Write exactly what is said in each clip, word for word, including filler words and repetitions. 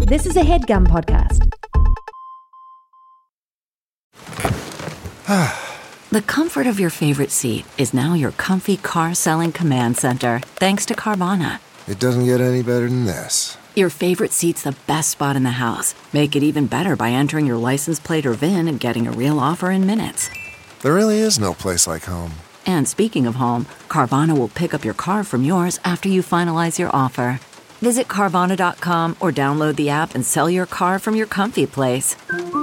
This is a HeadGum podcast. The comfort of your favorite seat is now your comfy car selling command center, thanks to Carvana. It doesn't get any better than this. Your favorite seat's the best spot in the house. Make it even better by entering your license plate or V I N and getting a real offer in minutes. There really is no place like home. And speaking of home, Carvana will pick up your car from yours after you finalize your offer. Visit Carvana dot com or download the app and sell your car from your comfy place.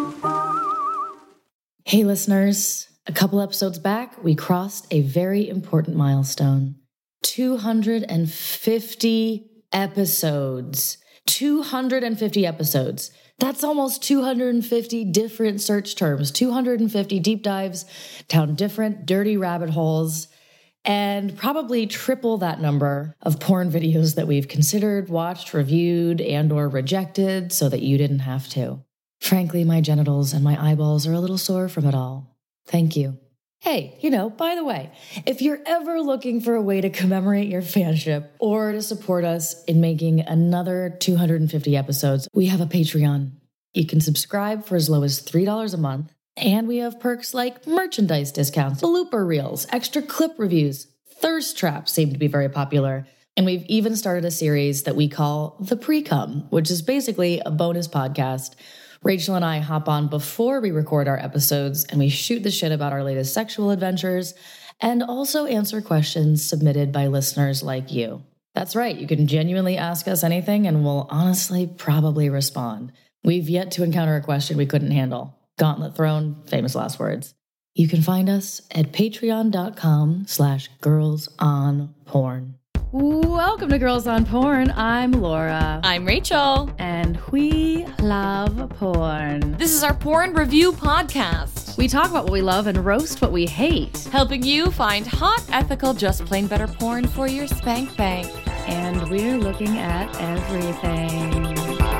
Hey listeners, a couple episodes back, we crossed a very important milestone. two hundred fifty episodes. two hundred fifty episodes. That's almost two hundred fifty different search terms, two hundred fifty deep dives down different dirty rabbit holes, and probably triple that number of porn videos that we've considered, watched, reviewed, and or rejected so that you didn't have to. Frankly, my genitals and my eyeballs are a little sore from it all. Thank you. Hey, you know, by the way, if you're ever looking for a way to commemorate your fanship or to support us in making another two hundred fifty episodes, we have a Patreon. You can subscribe for as low as three dollars a month, and we have perks like merchandise discounts, blooper reels, extra clip reviews. Thirst traps seem to be very popular, and we've even started a series that we call The Pre-Cum, which is basically a bonus podcast. Rachel and I hop on before we record our episodes, and we shoot the shit about our latest sexual adventures and also answer questions submitted by listeners like you. That's right, you can genuinely ask us anything, and we'll honestly probably respond. We've yet to encounter a question we couldn't handle. Gauntlet thrown, famous last words. You can find us at patreon.com slash girls on porn. Welcome to Girls on Porn. I'm Laura. I'm Rachel. And we love porn. This is our porn review podcast. We talk about what we love and roast what we hate. Helping you find hot, ethical, just plain better porn for your spank bank. And we're looking at everything.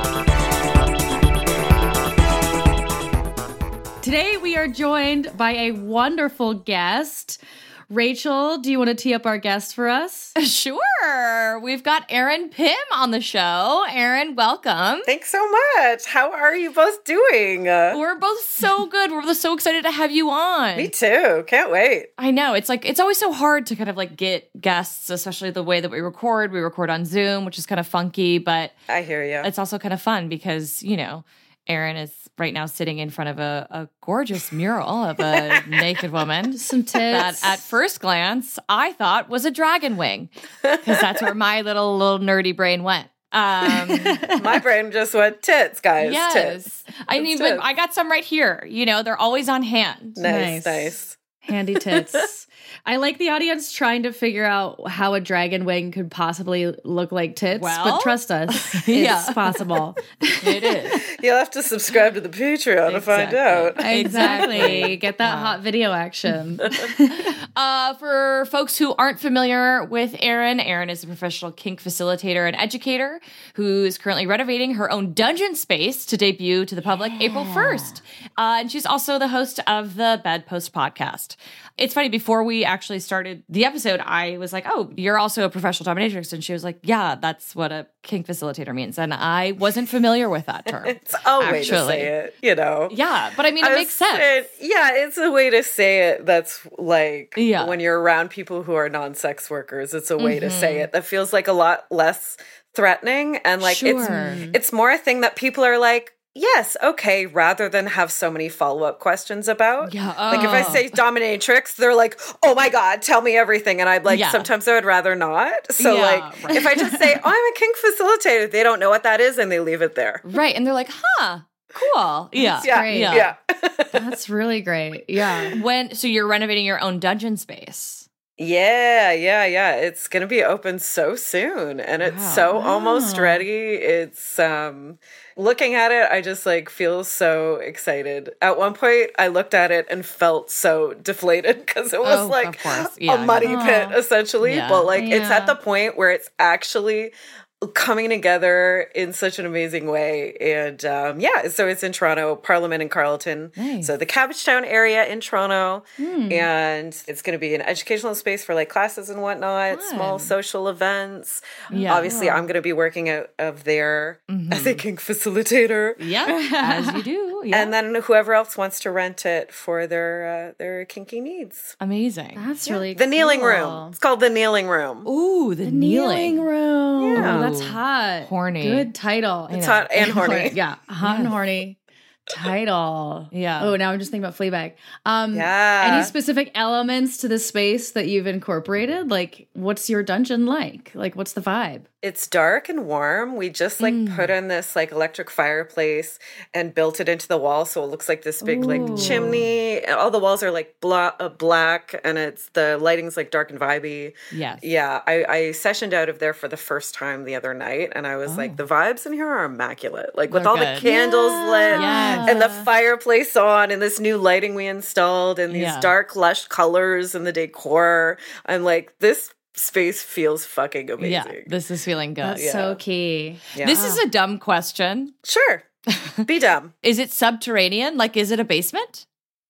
Today we are joined by a wonderful guest. Rachel, do you want to tee up our guest for us? Sure. We've got Erin Pym on the show. Erin, welcome. Thanks so much. How are you both doing? Uh, We're both so good. We're both so excited to have you on. Me too. Can't wait. I know. It's like, it's always so hard to kind of like get guests, especially the way that we record. We record on Zoom, which is kind of funky, but I hear you. It's also kind of fun because, you know, Erin is right now sitting in front of a, a gorgeous mural of a naked woman. Some tits. That at first glance, I thought was a dragon wing because that's where my little, little nerdy brain went. Um, my brain just went tits, guys. Yes. Tits. I mean, tits. I got some right here. You know, they're always on hand. Nice, nice. nice. Handy tits. I like the audience trying to figure out how a dragon wing could possibly look like tits, well, but trust us, it's yeah. possible. It is. You'll have to subscribe to the Patreon exactly. to find out. Exactly. Get that wow. hot video action. uh, for folks who aren't familiar with Erin, Erin is a professional kink facilitator and educator who is currently renovating her own dungeon space to debut to the public yeah. April first. Uh, and she's also the host of the Bedpost podcast. It's funny, before we actually started the episode, I was like, oh, you're also a professional dominatrix. And she was like, yeah, that's what a kink facilitator means. And I wasn't familiar with that term. It's a way actually. to say it, you know. Yeah, but I mean, it I makes sense. Saying, yeah, it's a way to say it that's like yeah. when you're around people who are non-sex workers, it's a way mm-hmm. to say it that feels like a lot less threatening. And like sure. it's it's more a thing that people are like, yes, okay, rather than have so many follow-up questions about. Yeah. Like if I say dominatrix, they're like, oh my God, tell me everything. And I'd like, yeah. sometimes I would rather not. So yeah, like, right. if I just say, oh, I'm a kink facilitator, they don't know what that is and they leave it there. Right. And they're like, huh, cool. Yeah. Yeah. Great. Yeah. yeah. That's really great. Yeah. When, so you're renovating your own dungeon space. Yeah, yeah, yeah. It's going to be open so soon and it's wow. so wow. almost ready. It's um looking at it, I just like feel so excited. At one point, I looked at it and felt so deflated because it was oh, like yeah, a muddy yeah. pit essentially. Yeah. But like yeah. it's at the point where it's actually coming together in such an amazing way. And um, yeah, so it's in Toronto, Parliament and Carleton. Nice. So the Cabbagetown area in Toronto. Mm. And it's going to be an educational space for like classes and whatnot, Fun. small social events. Yeah. Obviously, Wow. I'm going to be working out of there Mm-hmm. as a kink facilitator. Yeah, as you do. Yeah. And then whoever else wants to rent it for their uh, their kinky needs. Amazing. That's really The cool. kneeling room. It's called the kneeling room. Ooh, the, The kneeling. kneeling room. Yeah. Oh, that's hot. Horny. Good title. It's hot and horny. Yeah, hot and horny title. Yeah. Oh, now I'm just thinking about Fleabag. Um, Yeah. Any specific elements to the space that you've incorporated? Like, what's your dungeon like? Like, what's the vibe? It's dark and warm. We just like Mm. put in this like electric fireplace and built it into the wall, so it looks like this big Ooh. like chimney. All the walls are like bla- uh, black, and it's the lighting's like dark and vibey. Yes. Yeah, I, I sessioned out of there for the first time the other night, and I was like, the vibes in here are immaculate. Like with They're all good. the candles lit Yes. and the fireplace on, and this new lighting we installed, and these Yeah. dark, lush colors and the decor. I'm like, this space feels fucking amazing. Yeah, this is feeling good. That's Yeah. so key. Yeah. This is a dumb question. Sure. Be dumb. Is it subterranean? Like, is it a basement?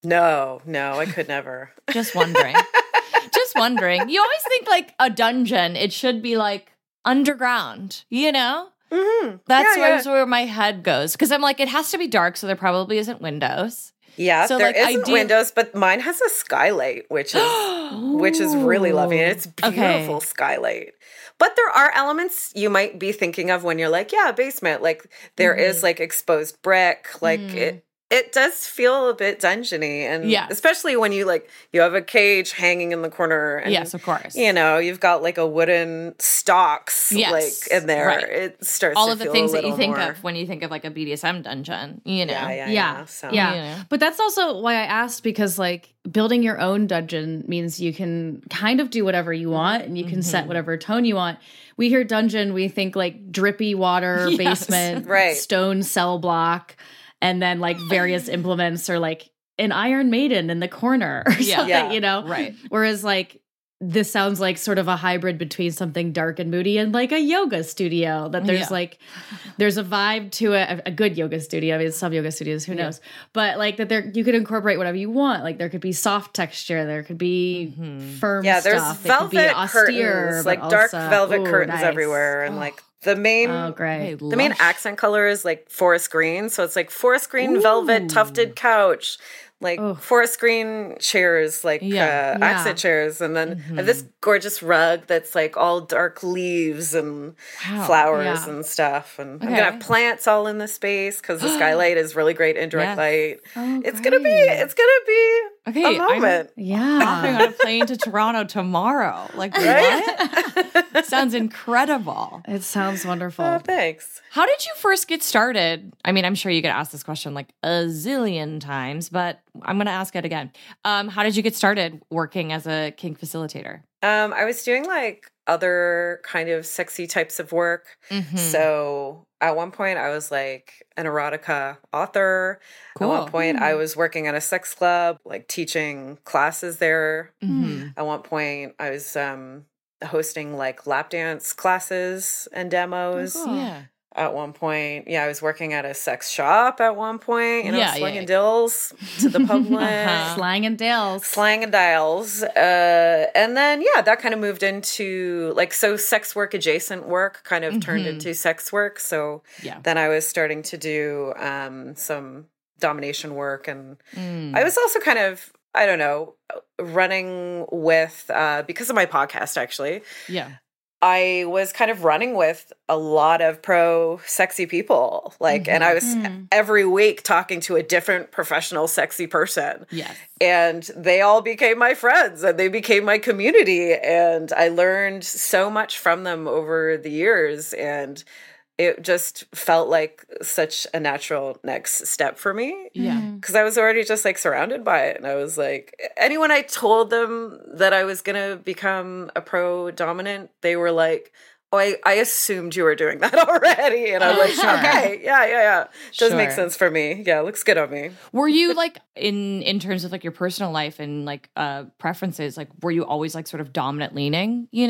No, no, I could never. Just wondering. Just wondering. You always think like a dungeon, it should be like underground, you know? Mm-hmm. That's yeah, where, yeah. where my head goes. Because I'm like, it has to be dark, so there probably isn't windows. Yeah, So, there like, isn't ideal- windows, but mine has a skylight, which is which is really lovely. And it's Okay. beautiful skylight. But there are elements you might be thinking of when you're like, yeah, basement. Like there Mm-hmm. is like exposed brick. Like Mm. it it does feel a bit dungeony. And Yes. especially when you like you have a cage hanging in the corner. And, Yes, of course. You know, you've got like a wooden stocks Yes, like in there. right. It starts All to of the feel things a that you little think more- of when you think of like a B D S M dungeon, you know? Yeah, yeah, Yeah. yeah. So. Yeah. You know. But that's also why I asked, because like building your own dungeon means you can kind of do whatever you want and you can set whatever tone you want. We hear dungeon, we think like drippy water, Yes. basement, Right. stone cell block, and then like various implements or like an Iron Maiden in the corner or Yeah. something, Yeah. you know? Right. Whereas like this sounds like sort of a hybrid between something dark and moody and like a yoga studio, that there's Yeah. like there's a vibe to it, a good yoga studio. I mean, some yoga studios, who knows, but like that there you could incorporate whatever you want. Like there could be soft texture, there could be firm Yeah, there's stuff. It could be velvet austere, curtains, but like dark also- velvet ooh, curtains nice. everywhere, and like the main Oh, great. the main accent color is like forest green, so it's like forest green velvet tufted couch, like Oh. forest green chairs, like Yeah. uh, Yeah. accent chairs, and then I have this gorgeous rug that's like all dark leaves and Wow. flowers Yeah. and stuff, and I'm Okay. gonna have plants all in the space because the skylight is really great indirect Yes. light. Oh, It's gonna be great. it's gonna be Okay, a I'm- moment. Hopping Yeah. on a plane to Toronto tomorrow. Like, Right? what? Sounds incredible. It sounds wonderful. Oh, thanks. How did you first get started? I mean, I'm sure you get asked this question like a zillion times, but I'm going to ask it again. Um, how did you get started working as a kink facilitator? Um, I was doing like other kind of sexy types of work. Mm-hmm. So at one point, I was like an erotica author. Cool. At one point, I was working at a sex club, like teaching classes there. Mm-hmm. At one point, I was um, hosting like lap dance classes and demos. Oh, cool. Yeah. At one point, yeah, I was working at a sex shop at one point, you know, Yeah, yeah, slinging yeah. dills to the public. Uh-huh. Slang and Dales. Slang and dials. Uh, and then, yeah, that kind of moved into like, so sex work adjacent work kind of turned into sex work. So Yeah. then I was starting to do um, some domination work. And Mm. I was also kind of, I don't know, running with, uh, because of my podcast, actually, Yeah. I was kind of running with a lot of pro sexy people. Like, and I was every week talking to a different professional sexy person. Yes. And they all became my friends and they became my community. And I learned so much from them over the years. And it just felt like such a natural next step for me. Yeah. Because I was already just like surrounded by it. And I was like, anyone I told them that I was going to become a pro dominant, they were like, oh, I, I assumed you were doing that already. And I'm Oh, like, sure. okay, yeah, yeah, yeah. Does make Sure. sense for me. Yeah, looks good on me. Were you like in in terms of like your personal life and like uh preferences, like were you always like sort of dominant leaning, you know?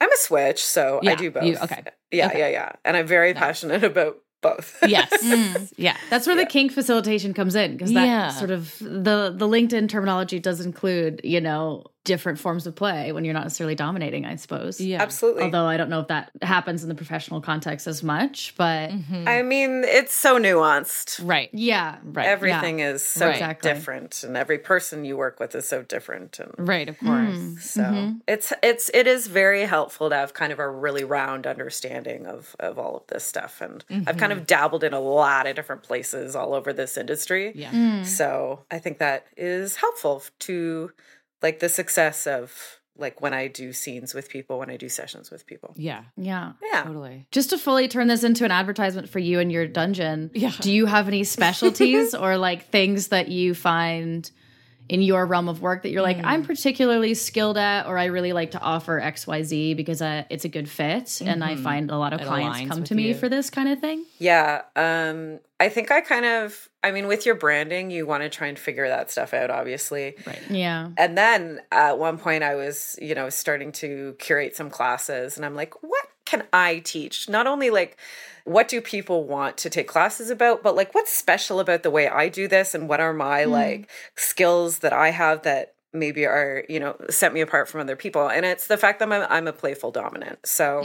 I'm a switch, so I Yeah, do both. you- okay. Yeah, Okay. yeah, yeah. And I'm very passionate about both. Yes. Mm. Yeah. That's where the kink facilitation comes in, because that Yeah. sort of the the LinkedIn terminology does include, you know, different forms of play when you're not necessarily dominating, I suppose. Yeah. Absolutely. Although I don't know if that happens in the professional context as much, but I mean, it's so nuanced. Right. yeah, Right. Everything is so Right. Exactly. different, and every person you work with is so different. And Right. Of course. so it's it's it is very helpful to have kind of a really round understanding of of all of this stuff. And I've kind of dabbled in a lot of different places all over this industry. Yeah. So I think that is helpful to like the success of like when I do scenes with people, when I do sessions with people. Yeah. yeah. Yeah. Totally. Just to fully turn this into an advertisement for you and your dungeon, Yeah. do you have any specialties or like things that you find in your realm of work that you're like, I'm particularly skilled at, or I really like to offer X Y Z because uh, it's a good fit, and I find a lot of It clients aligns come with to me you. for this kind of thing? Yeah. Um, I think I kind of, I mean, with your branding, you want to try and figure that stuff out, obviously. Right. Yeah. And then at one point I was, you know, starting to curate some classes, and I'm like, what can I teach? Not only like, what do people want to take classes about, but like, what's special about the way I do this, and what are my like skills that I have that maybe are, you know, set me apart from other people. And it's the fact that I'm, I'm a playful dominant. So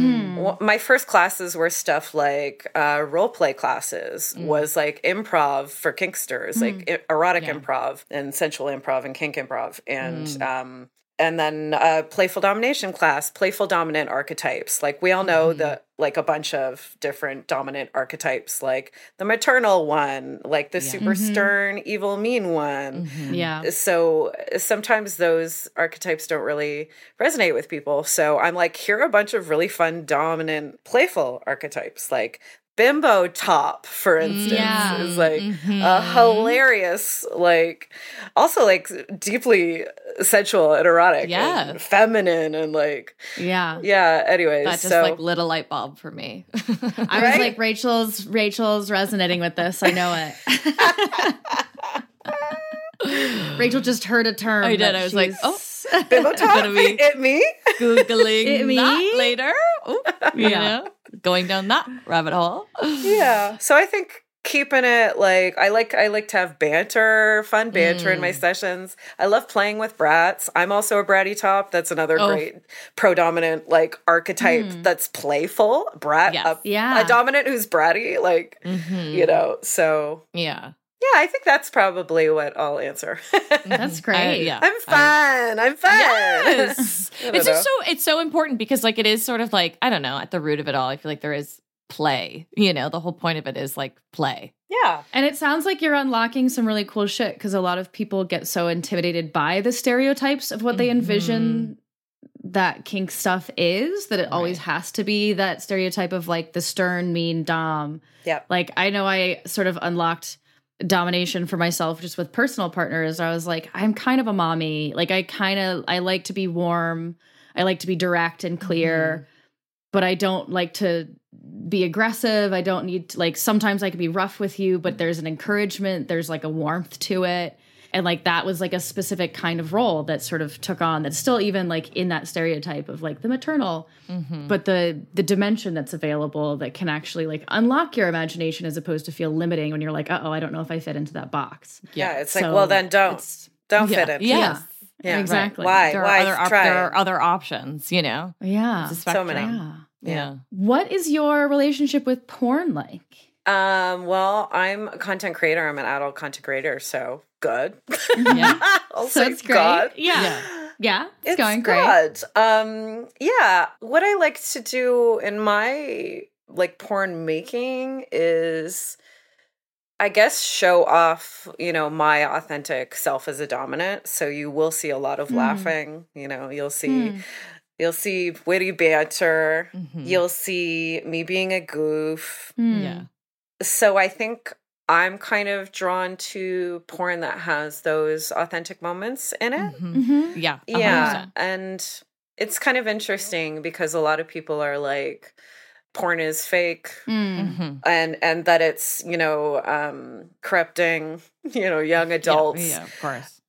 w- my first classes were stuff like uh, role play classes, was like improv for kinksters, like e- erotic improv and sensual improv and kink improv. And, um, and then uh, playful domination class, playful dominant archetypes. Like we all know that like a bunch of different dominant archetypes, like the maternal one, like the super stern, evil, mean one. Yeah. So sometimes those archetypes don't really resonate with people. So I'm like, here are a bunch of really fun, dominant, playful archetypes, like bimbo top, for instance, Yeah. is like a hilarious, like also like deeply sensual and erotic, Yeah. and feminine, and like Yeah. yeah. Anyways, That just so like lit a light bulb for me. I was Right? like, Rachel's Rachel's resonating with this. I know it. Rachel just heard a term. I did. that I was like, she's- oh, bimbo top, gonna be it me. Googling It me? that later. Ooh, you Yeah. know, going down that rabbit hole. Yeah. So I think keeping it like I like I like to have banter, fun banter in my sessions. I love playing with brats. I'm also a bratty top. That's another Oh. great predominant like archetype that's playful. Brat, Yes. a, Yeah. a dominant who's bratty, like you know. So Yeah. yeah, I think that's probably what I'll answer. That's I- great. yeah. I'm fun. I'm fun. Yes. I don't It's just know. so it's so important because like it is sort of like, I don't know, at the root of it all, I feel like there is play. You know, the whole point of it is like play. Yeah. And it sounds like you're unlocking some really cool shit, because a lot of people get so intimidated by the stereotypes of what they envision that kink stuff is, that it always has to be that stereotype of like the stern, mean dom. Yep. Like I know I sort of unlocked domination for myself just with personal partners. I was like, I'm kind of a mommy. Like I kind of I like to be warm. I like to be direct and clear, but I don't like to be aggressive. I don't need to, like, sometimes I can be rough with you, but there's an encouragement, there's like a warmth to it. And like that was like a specific kind of role that sort of took on, that's still even like in that stereotype of like the maternal, but the the dimension that's available that can actually like unlock your imagination as opposed to feel limiting when you're like, uh oh, I don't know if I fit into that box. Yeah. It's like, So well, then don't. it's- Don't Yeah. fit in. Yes. Yeah. Exactly. Why? There are Why other op- try? there are other options, you know. Yeah. It's a So spectrum. many. Yeah. Yeah. What is your relationship with porn like? Um, well, I'm a content creator. I'm an adult content creator, so good. Yeah. I'll So say it's great. God. Yeah. Yeah. It's, It's going great. good. Um, yeah. What I like to do in my like porn making is, I guess, show off, you know, my authentic self as a dominant. So you will see a lot of laughing. You know, you'll see. You'll see witty banter. You'll see me being a goof. Hmm. Yeah. So I think I'm kind of drawn to porn that has those authentic moments in it. Mhm. Yeah. one hundred Yeah. percent. And it's kind of interesting because a lot of people are like, porn is fake. Mm. Mhm. And and that it's, you know, um, corrupting, you know, young adults. Yeah, yeah, of course.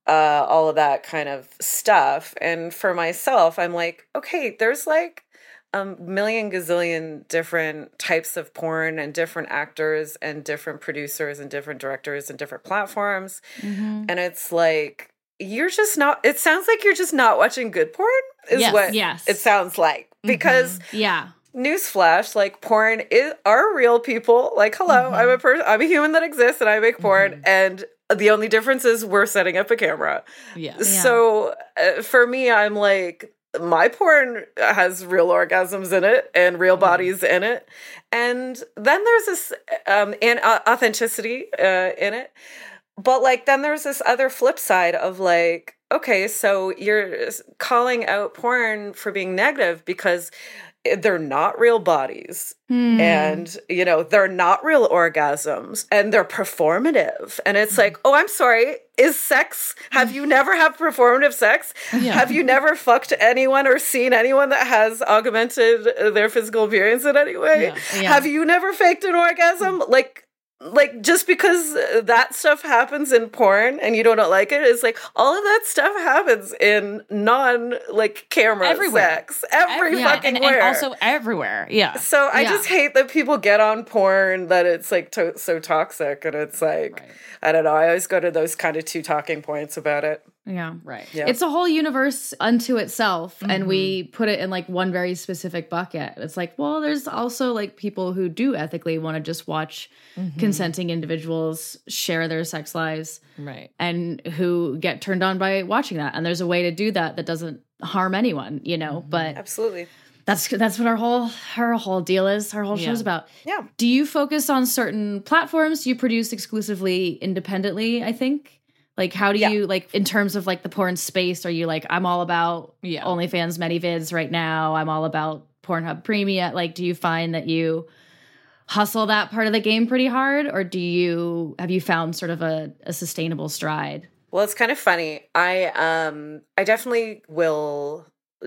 uh, all of that kind of stuff. And for myself, I'm like, okay, there's like a million gazillion different types of porn and different actors and different producers and different directors and different platforms. Mm-hmm. And it's like, you're just not, it sounds like you're just not watching good porn is yes, what yes. it sounds like. Because mm-hmm. yeah. Newsflash, like porn is are real people. Like, hello, mm-hmm. I'm a person, I'm a human that exists and I make porn. Mm-hmm. And the only difference is we're setting up a camera. Yeah. So uh, for me, I'm like, my porn has real orgasms in it and real bodies in it. And then there's this um, and, uh, authenticity uh, in it. But like, then there's this other flip side of like, okay, so you're calling out porn for being negative because they're not real bodies hmm. and, you know, they're not real orgasms and they're performative. And it's like, oh, I'm sorry. Is sex, have you never had performative sex? Yeah. Have you never fucked anyone or seen anyone that has augmented their physical appearance in any way? Yeah. Yeah. Have you never faked an orgasm? Like, Like, just because that stuff happens in porn and you don't like it, it's like, all of that stuff happens in non, like, camera everywhere. sex. Every Every, yeah, fucking and, where. and also everywhere, yeah. So I yeah. just hate that people get on porn, that it's, like, to- so toxic. And it's like, right. I don't know, I always go to those kind of two talking points about it. Yeah. Right. Yeah. It's a whole universe unto itself. Mm-hmm. And we put it in like one very specific bucket. It's like, well, there's also like people who do ethically want to just watch mm-hmm. consenting individuals share their sex lives. Right. And who get turned on by watching that. And there's a way to do that that doesn't harm anyone, you know, mm-hmm. but absolutely. That's that's what our whole our whole deal is. Our whole yeah. show's about. Yeah. Do you focus on certain platforms? Do you produce exclusively independently, I think? Like, how do yeah. you, like, in terms of, like, the porn space, are you, like, I'm all about yeah. OnlyFans ManyVids right now. I'm all about Pornhub Premium. Like, do you find that you hustle that part of the game pretty hard? Or do you, have you found sort of a, a sustainable stride? Well, it's kind of funny. I, um, I definitely will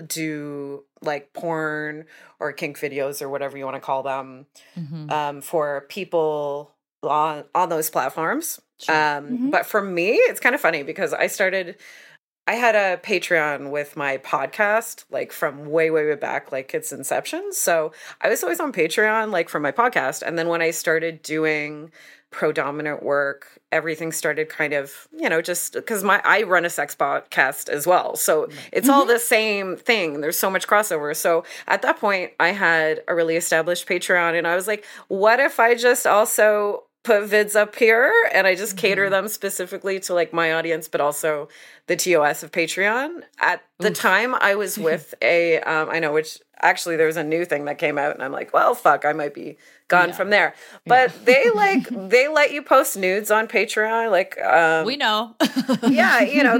do, like, porn or kink videos or whatever you want to call them mm-hmm. um, for people on, on those platforms. Sure. Um, mm-hmm. But for me, it's kind of funny because I started, I had a Patreon with my podcast, like from way, way, way back, like its inception. So I was always on Patreon, like for my podcast. And then when I started doing pro-dominant work, everything started kind of, you know, just because my, I run a sex podcast as well. So it's mm-hmm. all the same thing. There's so much crossover. So at that point I had a really established Patreon and I was like, what if I just also put vids up here and I just mm-hmm. cater them specifically to like my audience, but also the T O S of Patreon. At the Oof. time I was with a, um, I know which actually there was a new thing that came out and I'm like, well, fuck, I might be gone yeah. from there. But yeah. they like, they let you post nudes on Patreon. Like, um, we know. yeah, you know,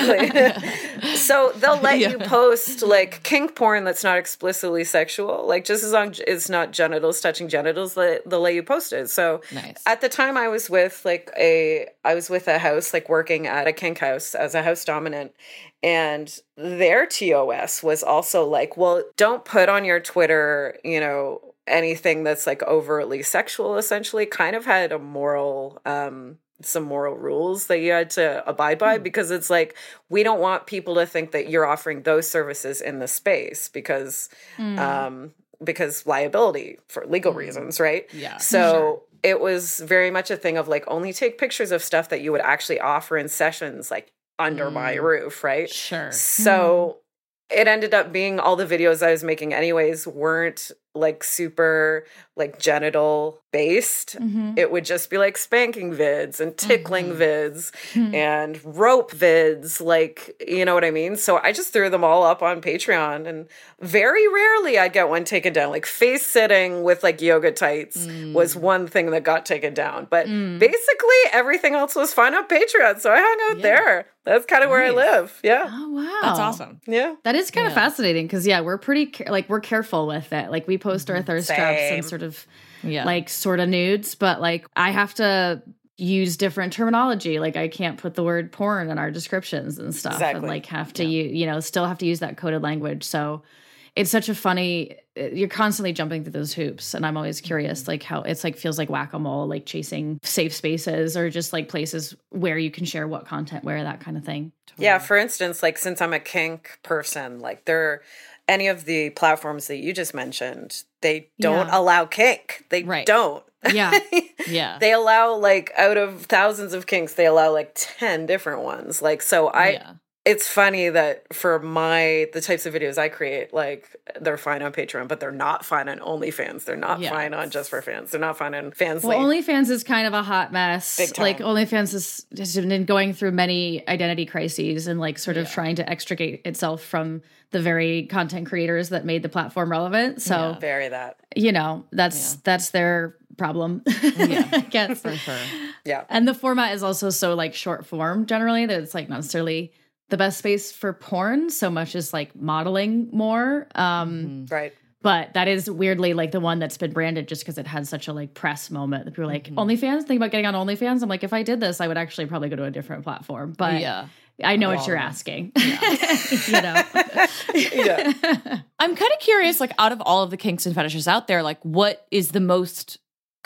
exactly. So they'll let yeah. you post like kink porn that's not explicitly sexual. Like just as long as it's not genitals touching genitals, they'll let you post it. So nice. At the time I was with like a, I was with a house, like working at a kink house as a house dominant. And their T O S was also like, well, don't put on your Twitter, you know, anything that's like overtly sexual, essentially. Kind of had a moral, um, some moral rules that you had to abide by mm. because it's like, we don't want people to think that you're offering those services in the space because, mm. um, because liability for legal mm. reasons, right? Yeah. So sure. it was very much a thing of like, only take pictures of stuff that you would actually offer in sessions, like, under mm. my roof, right? Sure. So mm. it ended up being all the videos I was making anyways weren't like super like genital based. Mm-hmm. It would just be like spanking vids and tickling mm-hmm. vids mm-hmm. and rope vids, like, you know what I mean? So I just threw them all up on Patreon and very rarely I'd get one taken down. Like face sitting with like yoga tights mm. was one thing that got taken down. But mm. basically everything else was fine on Patreon. So I hung out yeah. there. That's kind of nice. Where I live. Yeah. Oh, wow. That's awesome. Yeah. That is kind yeah. of fascinating because, yeah, we're pretty, like, we're careful with it. Like, we post our thirst Same. traps and sort of, yeah. like, sort of nudes, but, like, I have to use different terminology. Like, I can't put the word porn in our descriptions and stuff. Exactly. And, like, have to, yeah. you, you know, still have to use that coded language. So it's such a funny you're constantly jumping through those hoops, and I'm always curious, like how it's like feels like whack-a-mole, like chasing safe spaces or just like places where you can share what content, where that kind of thing. Totally. Yeah, for instance, like since I'm a kink person, like there, any of the platforms that you just mentioned, they don't Yeah. allow kink. They Right. don't. Yeah. Yeah. They allow like out of thousands of kinks, they allow like ten different ones. Like so, I. Yeah. It's funny that for my the types of videos I create, like they're fine on Patreon, but they're not fine on OnlyFans. They're not Yeah. fine on Just for Fans. They're not fine on Fansly. Well, OnlyFans is kind of a hot mess. Big time. Like OnlyFans is, has been going through many identity crises and like sort of Yeah. trying to extricate itself from the very content creators that made the platform relevant. So, Yeah. Very that. you know, that's Yeah. that's their problem. Yeah. I guess. For sure. Yeah. And the format is also so like short form generally that it's like not necessarily the best space for porn so much as like modeling more. Um, Right. But that is weirdly like the one that's been branded just because it had such a like press moment that people were like, Mm-hmm. OnlyFans, think about getting on OnlyFans. I'm like, if I did this, I would actually probably go to a different platform. But Yeah. I know what you're asking. you know. Yeah. I'm kind of curious, like, out of all of the kinks and fetishes out there, like, what is the most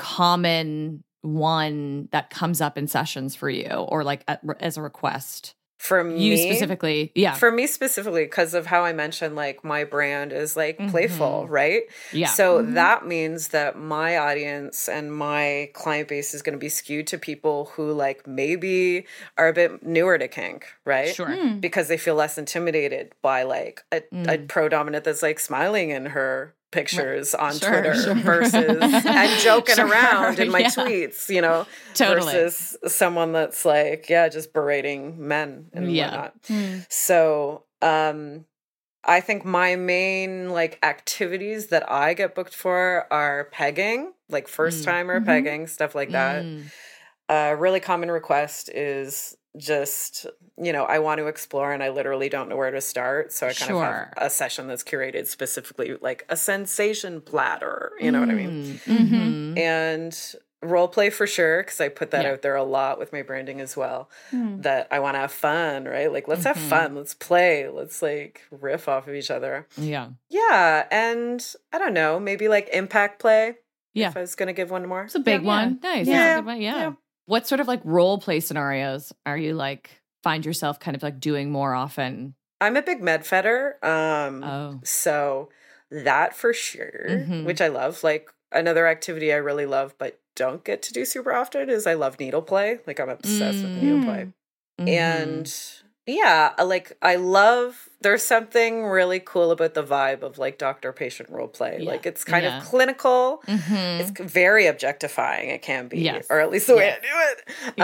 common one that comes up in sessions for you, or like at, as a request? For You me, specifically, yeah. For me specifically, because of how I mentioned, like my brand is like playful, right? Yeah. So that means that my audience and my client base is going to be skewed to people who like maybe are a bit newer to kink, right? Sure. Because they feel less intimidated by like a, a pro dominant that's like smiling in her pictures on Sure, Twitter sure. versus and joking Sure, around in my yeah. tweets, you know, Totally. versus someone that's like, yeah, just berating men and Yeah. whatnot. So, um, I think my main like activities that I get booked for are pegging, like first timer pegging, stuff like that. Mm. A really common request is just, you know, I want to explore and I literally don't know where to start. So I kind of have Sure. a session that's curated specifically like a sensation platter, you know what I mean? Mm-hmm. And role play for sure, because I put that Yeah. out there a lot with my branding as well, that I want to have fun, right? Like, let's have fun, let's play, let's like riff off of each other. Yeah. Yeah. And I don't know, maybe like impact play. Yeah. If I was going to give one more. It's a big Yeah, one. Nice. Yeah. That's a good one. Yeah. Yeah. What sort of like role play scenarios are you like find yourself kind of like doing more often? I'm a big med fetter. Um, Oh. So that for sure, Mhm. which I love. Like another activity I really love, but don't get to do super often is I love needle play. Like I'm obsessed with needle play. Mhm. And yeah, I like I love there's something really cool about the vibe of like doctor patient role play. Yeah. Like it's kind Yeah. of clinical. Mhm. It's very objectifying, it can be. Yes. Or at least the way I do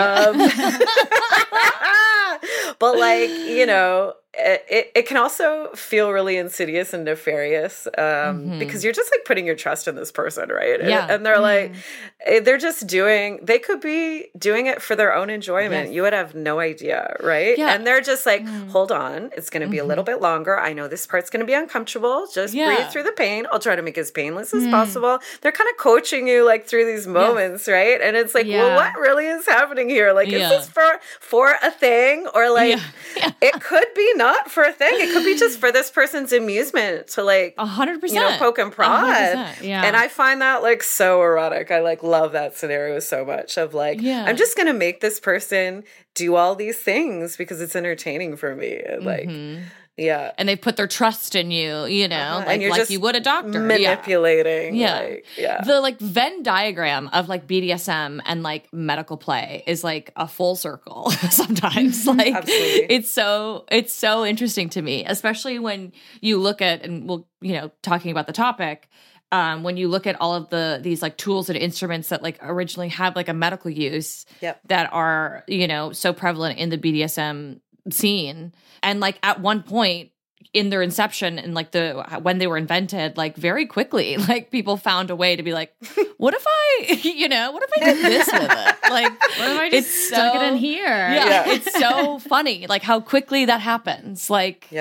it. Um, but like, you know, it, it, it can also feel really insidious and nefarious um, because you're just like putting your trust in this person, right? And- Yeah. And, they're like, eh, they're just doing, they could be doing it for their own enjoyment. Yes. You would have no idea, right? Yeah. And they're just like, hold on, it's going to be a little bit longer. I know this part's going to be uncomfortable. Just Yeah. breathe through the pain. I'll try to make it as painless as possible. They're kind of coaching you like through these moments, right? And it's like, well, Yeah. what really is happening here? Like, Yeah. is this for for a thing, or like Yeah. it could be not for a thing? It could be just for this person's amusement to like A hundred you percent. know poke and prod. A hundred percent. Yeah. And I find that like so erotic. I like love that scenario so much of like, Yeah. I'm just gonna make this person do all these things because it's entertaining for me. And like, yeah. And they put their trust in you, you know, Uh-huh. like, And you're like just you would a doctor. Yeah. manipulating. Yeah. Like, yeah. The like Venn diagram of like B D S M and like medical play is like a full circle sometimes. Like Absolutely. it's so it's so interesting to me, especially when you look at and we'll, you know, talking about the topic. Um, when you look at all of the these like tools and instruments that like originally have like a medical use Yep. that are, you know, so prevalent in the B D S M scene. And like at one point in their inception and like the when they were invented, like very quickly, like people found a way to be like, what if I, you know, what if I did this with it? Like, What if I just it's stuck so- it in here? Yeah, Yeah. it's so funny, like how quickly that happens. Like, Yep.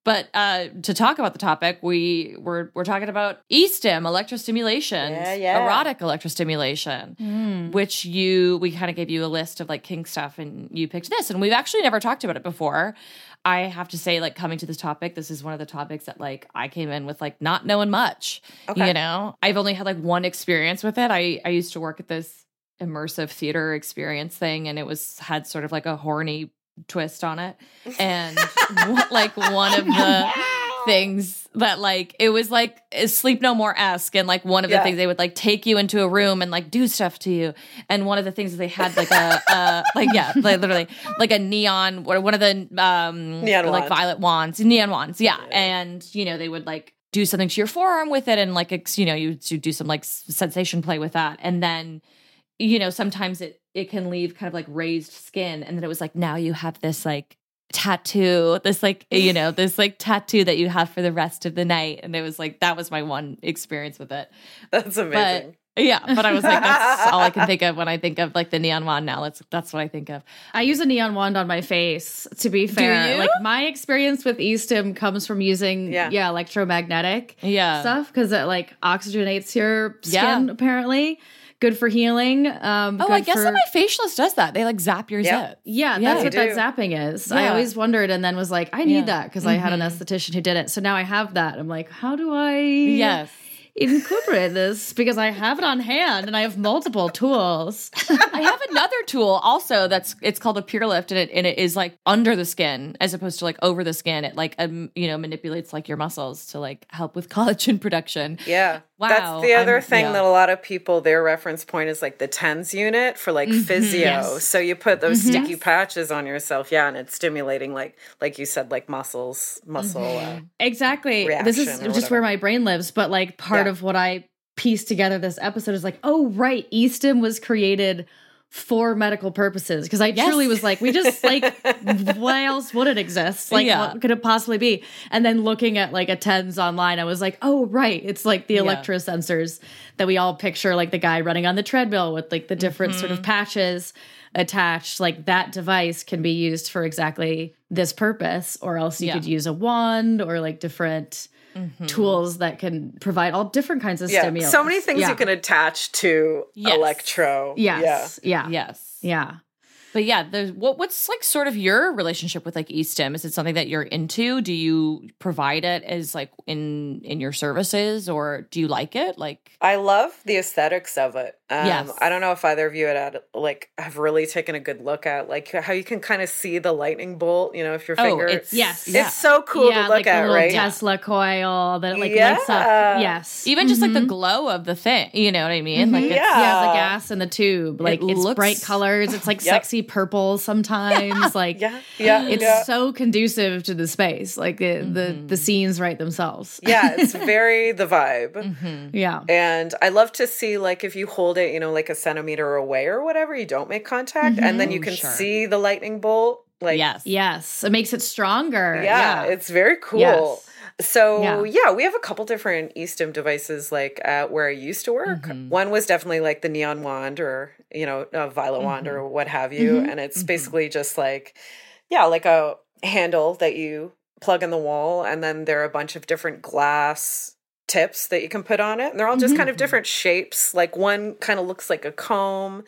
But uh, to talk about the topic, we we're we're talking about E-stim, electrostimulation, Yeah, yeah. erotic electrostimulation, Mm. which you we kind of gave you a list of like kink stuff, and you picked this, and we've actually never talked about it before. I have to say, like, coming to this topic, this is one of the topics that like I came in with like not knowing much. Okay. You know, I've only had like one experience with it. I I used to work at this immersive theater experience thing, and it was had sort of like a horny twist on it, and one- like one of the things that like it was like Sleep No More-esque, and like one of the Yeah. things they would like take you into a room and like do stuff to you, and one of the things that they had like a uh like yeah like literally like a neon or one of the um Neon like wand. violet wands neon wands yeah. And you know they would like do something to your forearm with it, and like ex- you know you you do some like s- sensation play with that, and then you know sometimes it it can leave kind of like raised skin, and then it was like now you have this like tattoo, this like you know this like tattoo that you have for the rest of the night, and it was like that was my one experience with it. That's amazing. But yeah, but I was like that's all I can think of when I think of like the neon wand now. That's that's what I think of. I use a neon wand on my face, to be fair. you? Like my experience with E-stim comes from using Yeah. yeah, electromagnetic Yeah. stuff because it like oxygenates your Yeah. skin apparently. Good for healing. Um, Oh, good I guess for, that my facialist does that. They like zap your Yeah. zip. Yeah, Yeah, that's what they that do. zapping is. I Yeah. always wondered and then was like, I need Yeah. that because I had an esthetician who did it. So now I have that. I'm like, how do I Yes. incorporate this? Because I have it on hand and I have multiple tools. I have another tool also that's it's called a Pure Lift, and it and it is like under the skin as opposed to like over the skin. It like um, you know manipulates like your muscles to like help with collagen production. Yeah. Wow, That's the other I'm- thing yeah. that a lot of people, their reference point is like the TENS unit for like physio. yes. So you put those sticky patches on yourself. Yeah. And it's stimulating, like, like you said, like muscles, muscle. Uh, Exactly. This is Reaction or just where whatever. my brain lives. But like part Yeah. of what I pieced together this episode is like, oh, right. E-stim was created for medical purposes. Because I Yes. truly was like, we just like, why else would it exist? Like, Yeah. what could it possibly be? And then looking at like a TENS online, I was like, oh, right. It's like the Yeah. electrosensors that we all picture, like the guy running on the treadmill with like the different sort Mm-hmm. of patches attached. Like that device can be used for exactly this purpose, or else you Yeah. could use a wand or like different tools that can provide all different kinds of yeah. stimulus. So many things Yeah. you can attach to Yes. electro. Yes. Yeah. Yes. Yeah. But yeah, there's what what's like sort of your relationship with like E-stim? Is it something that you're into? Do you provide it as like in in your services, or do you like it? Like I love the aesthetics of it. Um, Yes. I don't know if either of you had, had like have really taken a good look at like how you can kind of see the lightning bolt. You know, if your Oh, finger. it's- Yes. It's Yeah. so cool yeah, to look like at, the little right? Tesla coil that like Yeah. lights up. Yes. even just like the glow of the thing, you know what I mean? Like it's, Yeah. yeah, the gas in the tube. Like it's looks- bright colors. It's like Yep. sexy purple sometimes. Like Yeah, yeah, it's yeah. so conducive to the space. Like the the, the scenes write themselves. Yeah, it's very the vibe. Mm-hmm. Yeah. And I love to see, like, if you hold it, you know, like a centimeter away or whatever, you don't make contact, and then you can Sure. see the lightning bolt. Like, yes. Yes. It makes it stronger. yeah, Yeah. it's very cool. Yes. So Yeah. yeah. we have a couple different E-stim devices like at where I used to work. Mm-hmm. One was definitely like the neon wand or, you know, a violet wand Mm-hmm. or what have you. And it's basically just like, yeah, like a handle that you plug in the wall, and then there are a bunch of different glass tips that you can put on it, and they're all just kind of different shapes. Like one kind of looks like a comb,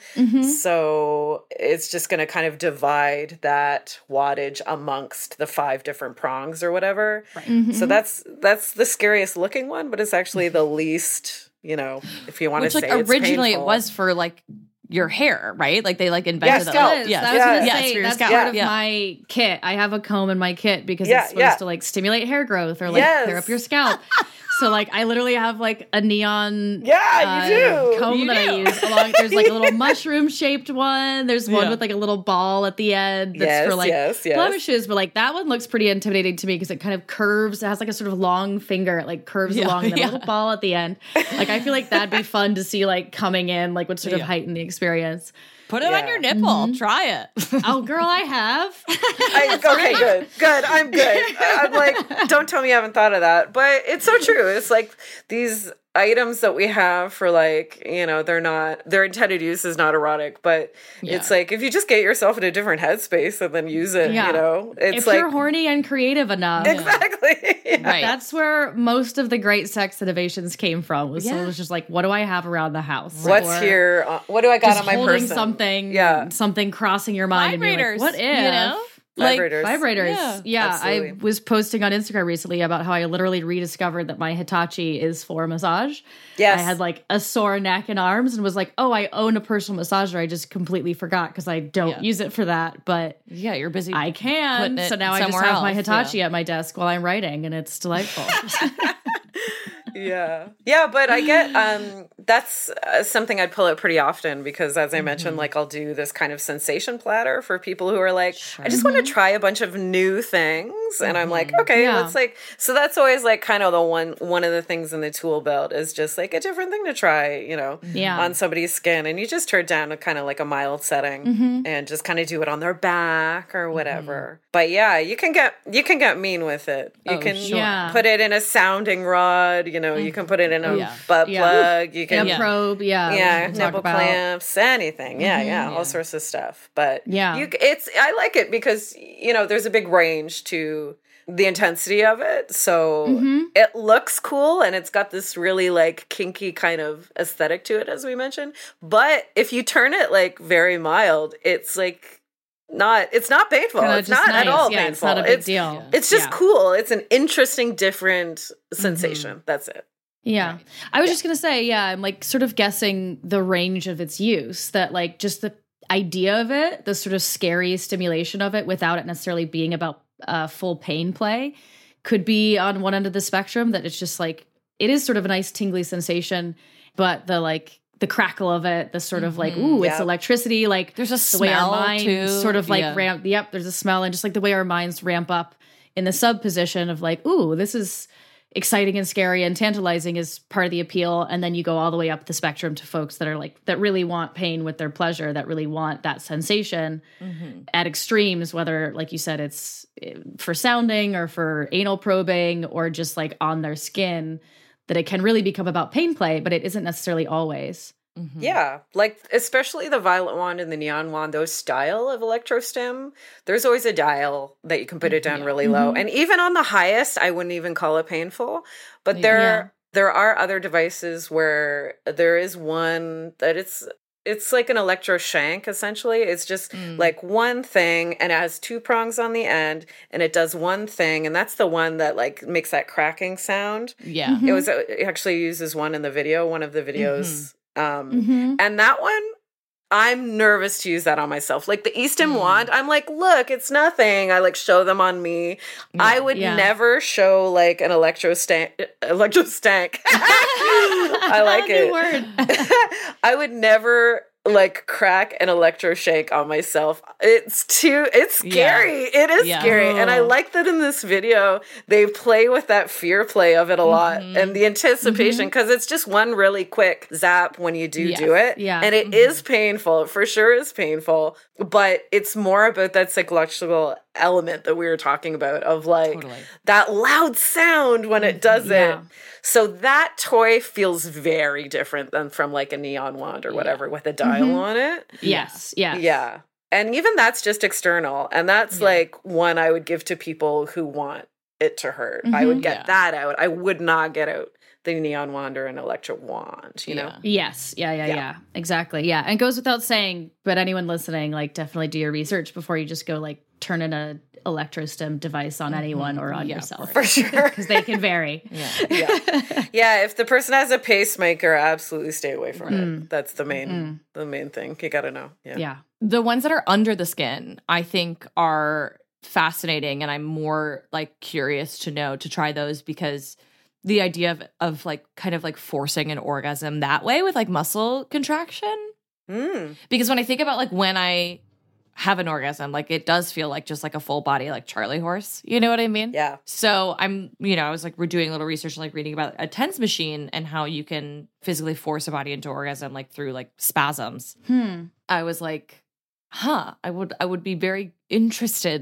so it's just going to kind of divide that wattage amongst the five different prongs or whatever. So that's that's the scariest looking one, but it's actually the least, you know, if you want Which to like say it's originally it painful. was for like your hair, right? Like they like invented Yeah, that. scalp. It is. Yes. I was Yeah. gonna Yes, say for your that's scalp. part of Yeah. my kit. I have a comb in my kit because Yeah, it's supposed yeah. to like stimulate hair growth or like Yes. clear up your scalp. So like I literally have like a neon Yeah, you uh, do. comb You that I do. use. Along there's like a little mushroom shaped one. There's one Yeah. with like a little ball at the end that's Yes, for like yes, yes. blemishes. But like that one looks pretty intimidating to me because it kind of curves. It has like a sort of long finger. It like curves Yeah, along and then yeah. a little ball at the end. Like I feel like that'd be fun to see like coming in, like would sort of Yeah. heighten the experience. Put it Yeah. on your nipple. Try it. Oh, girl, I have. I, okay, good, good. I'm good. I'm like, don't tell me you haven't thought of that, but it's so true. It's like these items that we have for like, you know, they're not, their intended use is not erotic, but Yeah. it's like if you just get yourself in a different headspace and then use it, Yeah. you know, it's if like you're horny and creative enough, exactly. Yeah. Right. that's where most of the great sex innovations came from. Was Yeah. someone was just like, what do I have around the house? What's Or here? Uh, what do I got just on my holding person? something, Yeah. something crossing your mind, and you're Vibrators, like, what if? you know? Like, Vibrators. Vibrators. Yeah, Yeah, absolutely. I was posting on Instagram recently about how I literally rediscovered that my Hitachi is for massage. Yes. I had like a sore neck and arms and was like, oh, I own a personal massager. I just completely forgot because I don't Yeah. use it for that, but Yeah, you're busy. I can. putting it So now I just somewhere have my else, Hitachi yeah. at my desk while I'm writing, and it's delightful. yeah yeah but I get um that's uh, something I'd pull out pretty often because as I mentioned, like I'll do this kind of sensation platter for people who are like, I just want to try a bunch of new things, and I'm like, okay, Yeah. let's like, so that's always like kind of the one one of the things in the tool belt is just like a different thing to try, you know, Yeah. on somebody's skin, and you just turn it down to kind of like a mild setting and just kind of do it on their back or whatever. But yeah, you can get you can get mean with it. You Oh, can sure. Yeah. put it in a sounding rod, you know, you can put it in a Yeah. butt Yeah. plug, you A can Yeah. probe, yeah. yeah, we'll talk nipple about. clamps, anything. Yeah, yeah, Yeah. all sorts of stuff. But Yeah. you it's I like it because you know, there's a big range to the intensity of it. So Mm-hmm. it looks cool and it's got this really like kinky kind of aesthetic to it, as we mentioned. But if you turn it like very mild, it's like not it's not painful. Kinda It's just not at nice. all Yeah, painful. it's not a big deal. It's just Yeah. cool. It's an interesting, different sensation. That's it. Yeah. I was just going to say, yeah, I'm like sort of guessing the range of its use, that like just the idea of it, the sort of scary stimulation of it without it necessarily being about uh, full pain play could be on one end of the spectrum, that it's just like, it is sort of a nice tingly sensation, but the like, the crackle of it, the sort of like, ooh, it's Yeah. electricity. Like There's a the way our smell, minds too. sort of like Yeah. ramp. Yep. There's a smell, and just like the way our minds ramp up in the sub position of like, ooh, this is exciting and scary and tantalizing is part of the appeal. And then you go all the way up the spectrum to folks that are like, that really want pain with their pleasure, that really want that sensation at extremes, whether, like you said, it's eh, for sounding or for anal probing or just like on their skin, that it can really become about pain play, but it isn't necessarily always. Yeah, like especially the violet wand and the neon wand, those style of electrostim, there's always a dial that you can put it down really low. And even on the highest, I wouldn't even call it painful. But there Yeah. there are other devices where there is one that it's it's like an electro shank essentially. It's just like one thing and it has two prongs on the end and it does one thing, and that's the one that like makes that cracking sound. Yeah. It was it actually uses one in the video, one of the videos. Um, Mm-hmm. and that one, I'm nervous to use that on myself. Like the Easton wand, I'm like, look, it's nothing. I like show them on me. I would Yeah. never show like an electro stank. Electro stank. I like New it. word. I would never like crack an electro shank on myself. It's too, it's scary. It is Yeah. scary. And I Oh. like that in this video, they play with that fear play of it a lot and the anticipation, because it's just one really quick zap when you do Yes. do it. Yeah. And it is painful. It for sure is painful. But it's more about that psychological element that we were talking about of like Totally. that loud sound when it does Yeah. it. So that toy feels very different than from like a neon wand or whatever with a dial on it. Yes. Yeah. Yeah. And even that's just external. And that's like one I would give to people who want it to hurt. I would get Yeah. that out. I would not get out the neon wand or an electric wand, you know? Yes. Yeah, yeah, Yeah. yeah. Exactly. Yeah. And it goes without saying, but anyone listening, like definitely do your research before you just go like turn in a electrostim device on anyone or on Yeah, yourself. For sure. Because they can vary. Yeah. yeah. Yeah, if the person has a pacemaker, absolutely stay away from it. That's the main the main thing. You got to know. Yeah. Yeah. The ones that are under the skin, I think, are fascinating, and I'm more like curious to know to try those, because the idea of of like kind of like forcing an orgasm that way with like muscle contraction. Mm. Because when I think about like when I have an orgasm, like it does feel like just like a full body like Charlie horse. You know what I mean? Yeah. So I'm, you know, I was like, we're doing a little research and like reading about a TENS machine and how you can physically force a body into orgasm like through like spasms. Hmm. I was like, huh, I would I would be very interested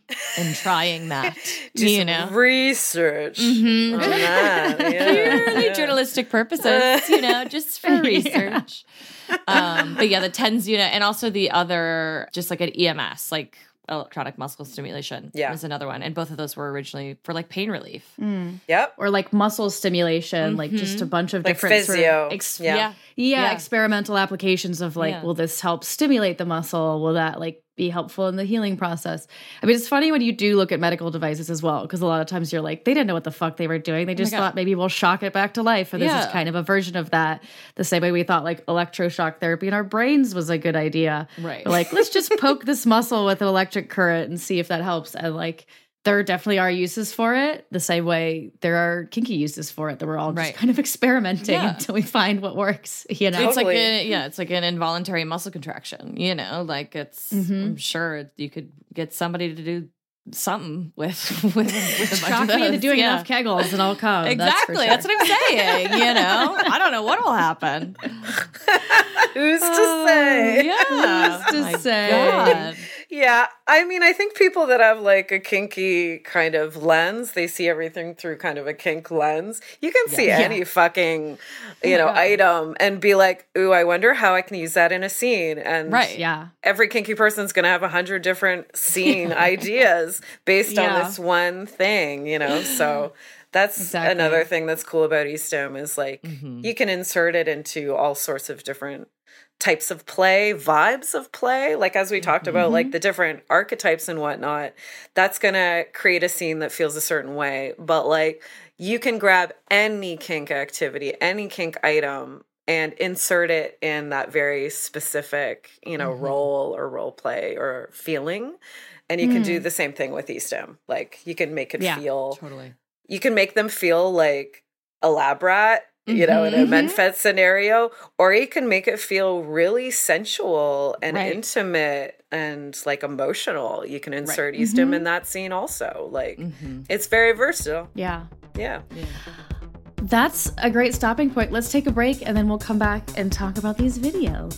in trying that. Do you some know, research Mhm. on that. Yeah, purely yeah. journalistic purposes, you know, just for research. um, but yeah, the TENS unit and also the other, just like an E M S, like electronic muscle stimulation Yeah. is another one. And both of those were originally for like pain relief. Yep. Or like muscle stimulation, like just a bunch of Like different sort physio. of ex- Yeah. Yeah. yeah, Yeah. experimental applications of like, Yeah. will this help stimulate the muscle? Will that like be helpful in the healing process? I mean, it's funny when you do look at medical devices as well, because a lot of times you're like, they didn't know what the fuck they were doing. They just God. thought maybe we'll shock it back to life. Or this is Yeah. kind of a version of that. The same way we thought like electroshock therapy in our brains was a good idea. Right. We're like, let's just poke this muscle with an electric current and see if that helps. And like, there definitely are uses for it, the same way there are kinky uses for it that we're all just Right. kind of experimenting Yeah. until we find what works, you know? It's like Totally. a, yeah, it's like an involuntary muscle contraction, you know, like it's, I'm sure you could get somebody to do something with, with, with a bunch Shock of me into those. doing Yeah. enough kegels and I'll come. Exactly. That's, That's, what I'm saying, you know? I don't know what'll happen. Who's to say? Yeah. Who's to My say? God. Yeah, I mean, I think people that have like a kinky kind of lens, they see everything through kind of a kink lens. You can see any fucking, you know, God. item and be like, ooh, I wonder how I can use that in a scene. And Right. Yeah. every kinky person's going to have a hundred different scene ideas based on Yeah. this one thing, you know? So that's Exactly. another thing that's cool about Eastome is like Mm-hmm. you can insert it into all sorts of different types of play, vibes of play. Like as we talked about, like the different archetypes and whatnot, that's going to create a scene that feels a certain way. But like you can grab any kink activity, any kink item, and insert it in that very specific, you know, role or role play or feeling. And you can do the same thing with Eastome. Like you can make it Yeah, feel, Totally. you can make them feel like elaborate, you know, in a menfed scenario, or you can make it feel really sensual and Right. intimate and like emotional. You can insert Eastome in that scene also. Like it's very versatile. Yeah. Yeah. That's a great stopping point. Let's take a break and then we'll come back and talk about these videos.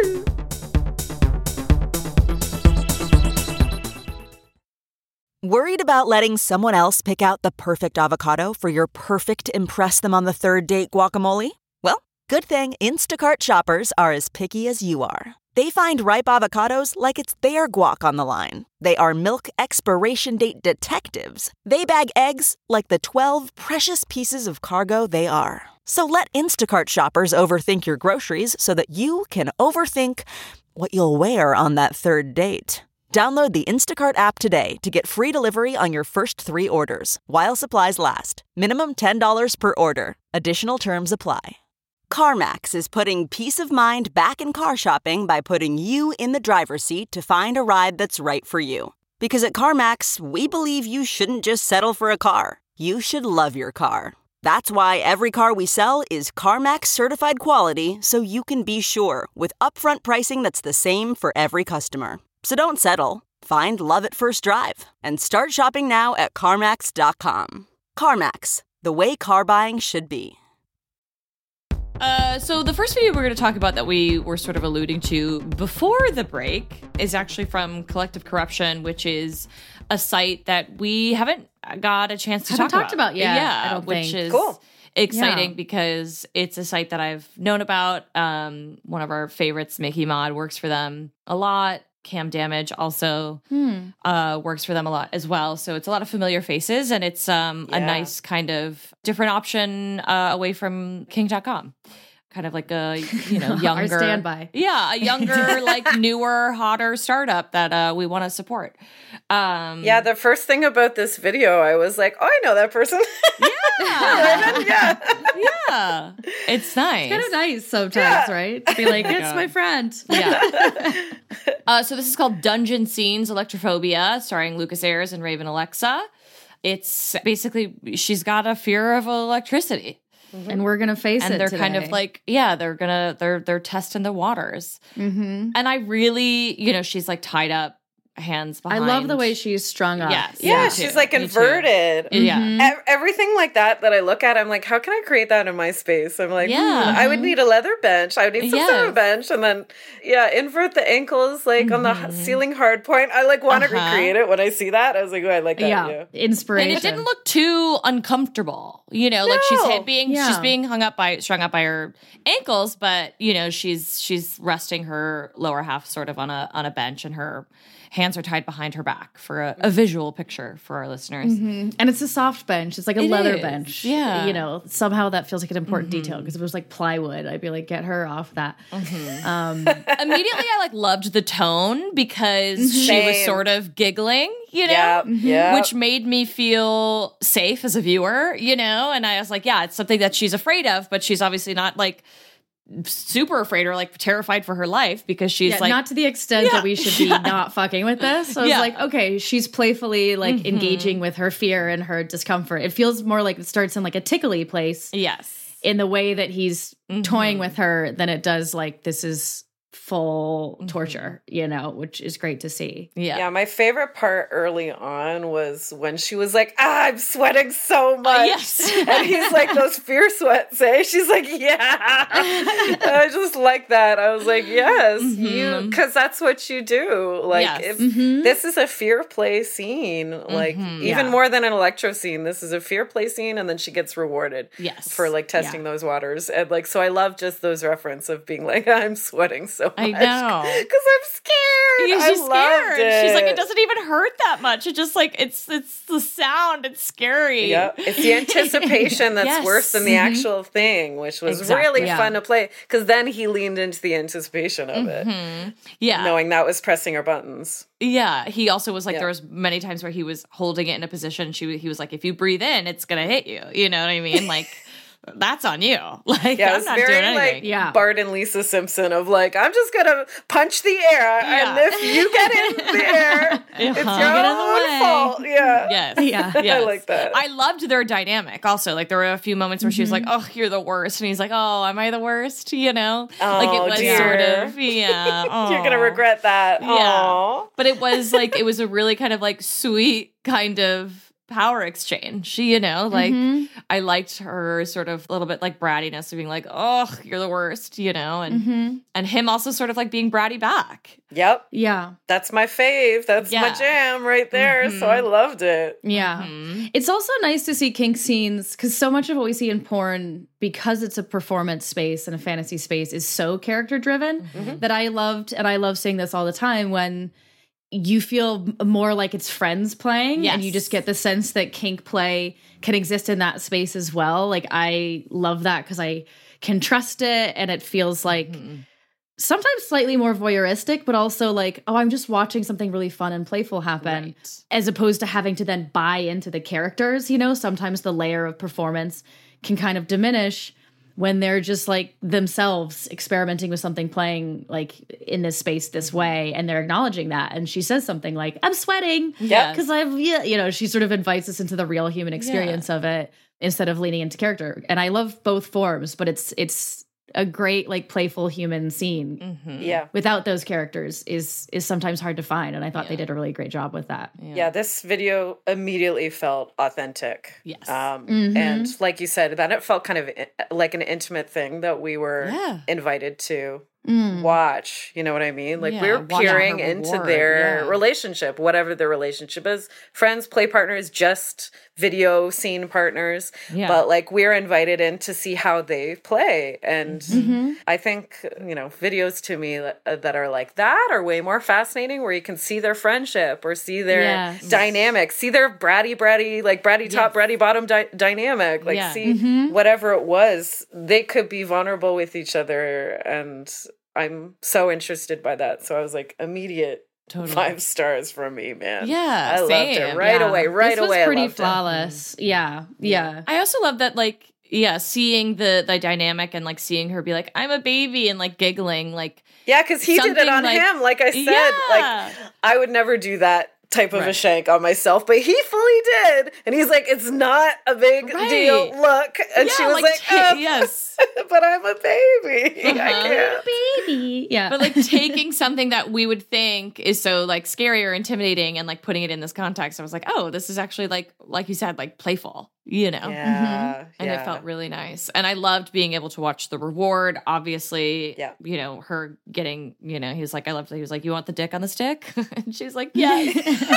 Worried about letting someone else pick out the perfect avocado for your perfect impress them on the third date guacamole? Well, good thing Instacart shoppers are as picky as you are. They find ripe avocados like it's their guac on the line. They are milk expiration date detectives. They bag eggs like the twelve precious pieces of cargo they are. So let Instacart shoppers overthink your groceries so that you can overthink what you'll wear on that third date. Download the Instacart app today to get free delivery on your first three orders, while supplies last. Minimum ten dollars per order. Additional terms apply. CarMax is putting peace of mind back in car shopping by putting you in the driver's seat to find a ride that's right for you. Because at CarMax, we believe you shouldn't just settle for a car. You should love your car. That's why every car we sell is CarMax certified quality, so you can be sure with upfront pricing that's the same for every customer. So don't settle. Find love at first drive and start shopping now at CarMax dot com. CarMax, the way car buying should be. Uh, so the first video we're going to talk about that we were sort of alluding to before the break is actually from Collective Corruption, which is a site that we haven't got a chance to Haven't talk talked about yet, Yeah, I don't which think. is Cool. exciting Yeah. because it's a site that I've known about. Um, one of our favorites, Mickey Mod, works for them a lot. Cam Damage also uh, works for them a lot as well. So it's a lot of familiar faces, and it's um, a Yeah. nice kind of different option uh, away from King dot com. Kind of like a, you know, younger. Our standby. Yeah, a younger, like newer, hotter startup that uh, we want to support. Um, Yeah, the first thing about this video, I was like, oh, I know that person. yeah, yeah. yeah. It's nice. Kind of nice sometimes, Yeah. right? To be like, it's God. my friend. Yeah. uh, so this is called Dungeon Scenes Electrophobia, starring Lucas Ayres and Raven Alexa. It's basically, she's got a fear of electricity. And we're gonna face And it they're today. kind of like, yeah, they're gonna, they're, they're testing the waters. Mm-hmm. And I really, you know, she's like tied up hands I behind. love the way she's strung up. Yes. Yeah, Me she's too. like Me too. inverted. Yeah. Ev- Everything like that that I look at, I'm like, how can I create that in my space? I'm like, Yeah. hmm, I would need a leather bench. I would need some Yes. sort of bench. And then, yeah, invert the ankles like on the h- ceiling hard point. I like want to Uh-huh. recreate it when I see that. I was like, oh, I like that. Yeah. Yeah. Inspiration. And it didn't look too uncomfortable, you know. Like she's No. hit being Yeah. she's being hung up by strung up by her ankles, but you know she's she's resting her lower half sort of on a on a bench, and her hands are tied behind her back for a, a visual picture for our listeners. And it's a soft bench. It's like a It leather is, bench. yeah. You know, somehow that feels like an important detail because if it was like plywood, I'd be like, get her off that. Um, Immediately, I like loved the tone because she was Same. sort of giggling, you know. Yeah. Yeah. Which made me feel safe as a viewer, you know? And I was like, yeah, it's something that she's afraid of, but she's obviously not like super afraid or like terrified for her life because she's yeah, like, not to the extent Yeah, that we should be yeah. not fucking with this. So I was Yeah. like, okay, she's playfully like engaging with her fear and her discomfort. It feels more like it starts in like a tickly place yes. in the way that he's toying with her than it does like this is full torture, you know, which is great to see. Yeah. Yeah, my favorite part early on was when she was like, ah, I'm sweating so much. yes. And he's like, those fear sweats, eh? She's like, yeah. And I just like that. I was like, yes, you, because that's what you do. Like, Yes. if Mm-hmm. this is a fear play scene, like, even Yeah. more than an electro scene, this is a fear play scene, and then she gets rewarded Yes. for like testing those waters. And like, so I love just those reference of being like, I'm sweating so much. I know. Because I'm scared. Yeah, I she's loved scared. it. She's like, it doesn't even hurt that much. It just like it's it's the sound. It's scary. Yeah, it's the anticipation that's Yes. worse than the actual thing, which was Exactly, really yeah. fun to play. Because then he leaned into the anticipation of it, Yeah. knowing that was pressing her buttons. Yeah. He also was like, Yeah. there was many times where he was holding it in a position. She he was like, if you breathe in, it's gonna hit you. You know what I mean? Like, that's on you. Like, Yeah, I'm it's not very doing anything. like Yeah. Bart and Lisa Simpson of like, I'm just gonna punch the air, and Yeah. if you get in the air, it's your Uh-huh. Get in the way. own fault. Yeah, Yes. Yeah. Yes. I like that. I loved their dynamic also. Like there were a few moments where she was like, oh, you're the worst. And he's like, oh, am I the worst? You know? like it Oh, was dear. sort of, yeah. You're gonna aw. regret that. Yeah. Aw. But it was like, it was a really kind of like sweet kind of power exchange, you know? Like I liked her sort of a little bit like brattiness of being like, oh, you're the worst, you know? And and him also sort of like being bratty back. Yep, Yeah. that's my fave. That's my Yeah. jam right there. So I loved it. Yeah. Mm-hmm. It's also nice to see kink scenes because so much of what we see in porn, because it's a performance space and a fantasy space, is so character driven that I loved. And I love seeing this all the time when you feel more like it's friends playing and you Yes. just get the sense that kink play can exist in that space as well. Like I love that because I can trust it and it feels like sometimes slightly more voyeuristic, but also like, oh, I'm just watching something really fun and playful happen, Right. as opposed to having to then buy into the characters. You know, sometimes the layer of performance can kind of diminish when they're just like themselves experimenting with something, playing like in this space this way, and they're acknowledging that. And she says something like, I'm sweating Yes. because I've, yeah, you know, she sort of invites us into the real human experience of it instead of leaning into character. And I love both forms, but it's, it's, a great like playful human scene Yeah. without those characters is is sometimes hard to find, and I thought they did a really great job with that. Yeah, this video immediately felt authentic. Yes. Um, Mm-hmm. And like you said, then it felt kind of i- like an intimate thing that we were Yeah. invited to Mm. watch. You know what I mean? Like we Yeah, were watch peering her into reward, their yeah. relationship, whatever their relationship is. Friends, play partners, just video scene partners. Yeah. But like we're invited in to see how they play. And Mm-hmm. I think, you know, videos to me that that are like that are way more fascinating, where you can see their friendship or see their Yes. dynamic, see their bratty, bratty, like bratty top, bratty bottom dy- dynamic, like Yeah. see Mm-hmm. whatever it was, they could be vulnerable with each other. And I'm so interested by that. So I was like, immediate Totally. five stars from me, man. Yeah, I loved it same. right Yeah. away, right this was away. I pretty loved it. flawless. Yeah, yeah, I also love that, like, yeah, seeing the the dynamic and like seeing her be like, I'm a baby, and like giggling, like, Yeah, because he did it Something on like- him. Like I said, Yeah. like I would never do that type of Right. a shank on myself, but he fully did. And he's like, it's not a big Right. deal. Look. And Yeah, she was like, like, ta- um, yes. but I'm a baby. I Uh-huh. can't. Baby. Yeah. But like taking something that we would think is so like scary or intimidating and like putting it in this context, I was like, oh, this is actually like, like you said, like playful, you know? Yeah. And yeah. it felt really nice. And I loved being able to watch the reward. Obviously, Yeah. you know, her getting, you know, he was like, I loved it. He was like, you want the dick on the stick? And she's like, yes.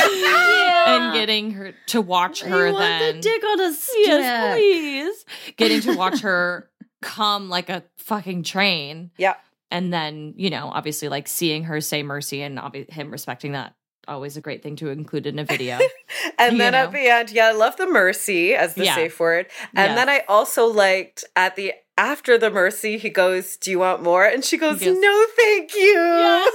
And getting her to watch her I want then. the dick on a stick. Yes, please. Getting to watch her come like a fucking train. Yeah. And then, you know, obviously like seeing her say mercy and obvi- him respecting that. Always a great thing to include in a video. And You then know? at the end, yeah, I love the mercy as the Yeah. safe word. And Yeah. then I also liked at the after the mercy, he goes, do you want more? And she goes, He goes, no, thank you. Yes,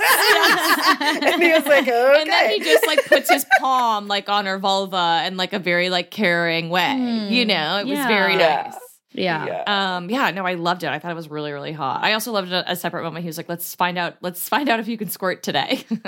yes. And he was like, okay. And then he just like puts his palm like on her vulva in like a very like caring way. Mm, you know, it was yeah. very Yeah. nice. Yeah. Yeah. Um, yeah, no, I loved it. I thought it was really, really hot. I also loved a, a separate moment. He was like, "Let's find out. Let's find out if you can squirt today." Yeah,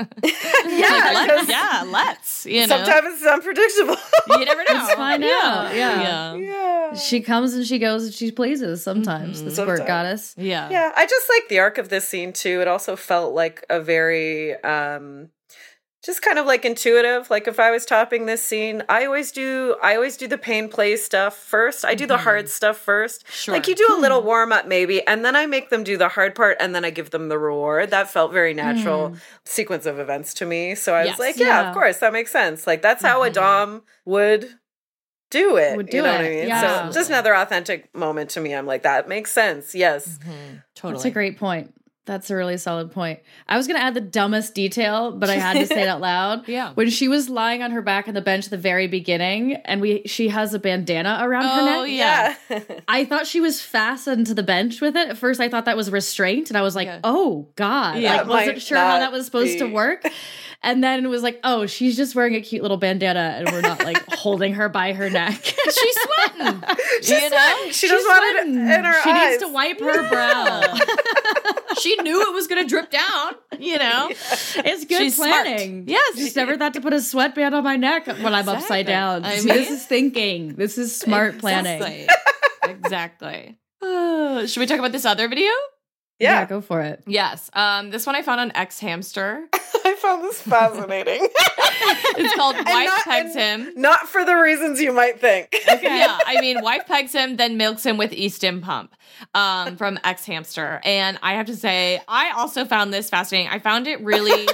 Like, let's, 'cause yeah, let's. You know, sometimes it's unpredictable. you never know. Let's find out. Yeah. yeah, yeah. She comes and she goes and she pleases sometimes, the squirt Sometimes. goddess. yeah. Yeah, I just like the arc of this scene too. It also felt like a very um just kind of like intuitive. Like if I was topping this scene, I always do I always do the pain play stuff first. I do the hard stuff first. Sure. Like you do a little warm up maybe, and then I make them do the hard part and then I give them the reward. That felt very natural sequence of events to me. So I Yes. was like, yeah, Yeah. of course, that makes sense. Like that's how a Dom would do it. Would you do know what I it, mean? yeah. So just another authentic moment to me. I'm like, that makes sense. Yes. Totally. That's a great point. That's a really solid point. I was going to add the dumbest detail, but I had to say it out loud. Yeah. When she was lying on her back on the bench at the very beginning and we she has a bandana around her Oh neck. yeah. Yeah. I thought she was fastened to the bench with it. At first I thought that was restraint and I was like, Yeah. "Oh god." Yeah, like it wasn't might sure how not that was supposed to be. work. And then it was like, "Oh, she's just wearing a cute little bandana and we're not like holding her by her neck." She's sweating. She's you know? sweating. She doesn't want it in her she eyes. needs to wipe her brow. She knew it was going to drip down. You know. It's good She's smart. planning. Yes. Just never thought to put a sweatband on my neck when I'm upside Exactly. down. I See, mean- this is thinking. This is smart planning. Exactly. Exactly. Uh, should we talk about this other video? Yeah. go for it. Yes. Um, this one I found on X Hamster. I found this fascinating. It's called And Wife not- Pegs and Him. Not for the reasons you might think. Yeah, I mean, wife pegs him, then milks him with Easton Pump um, from X Hamster. And I have to say, I also found this fascinating. I found it really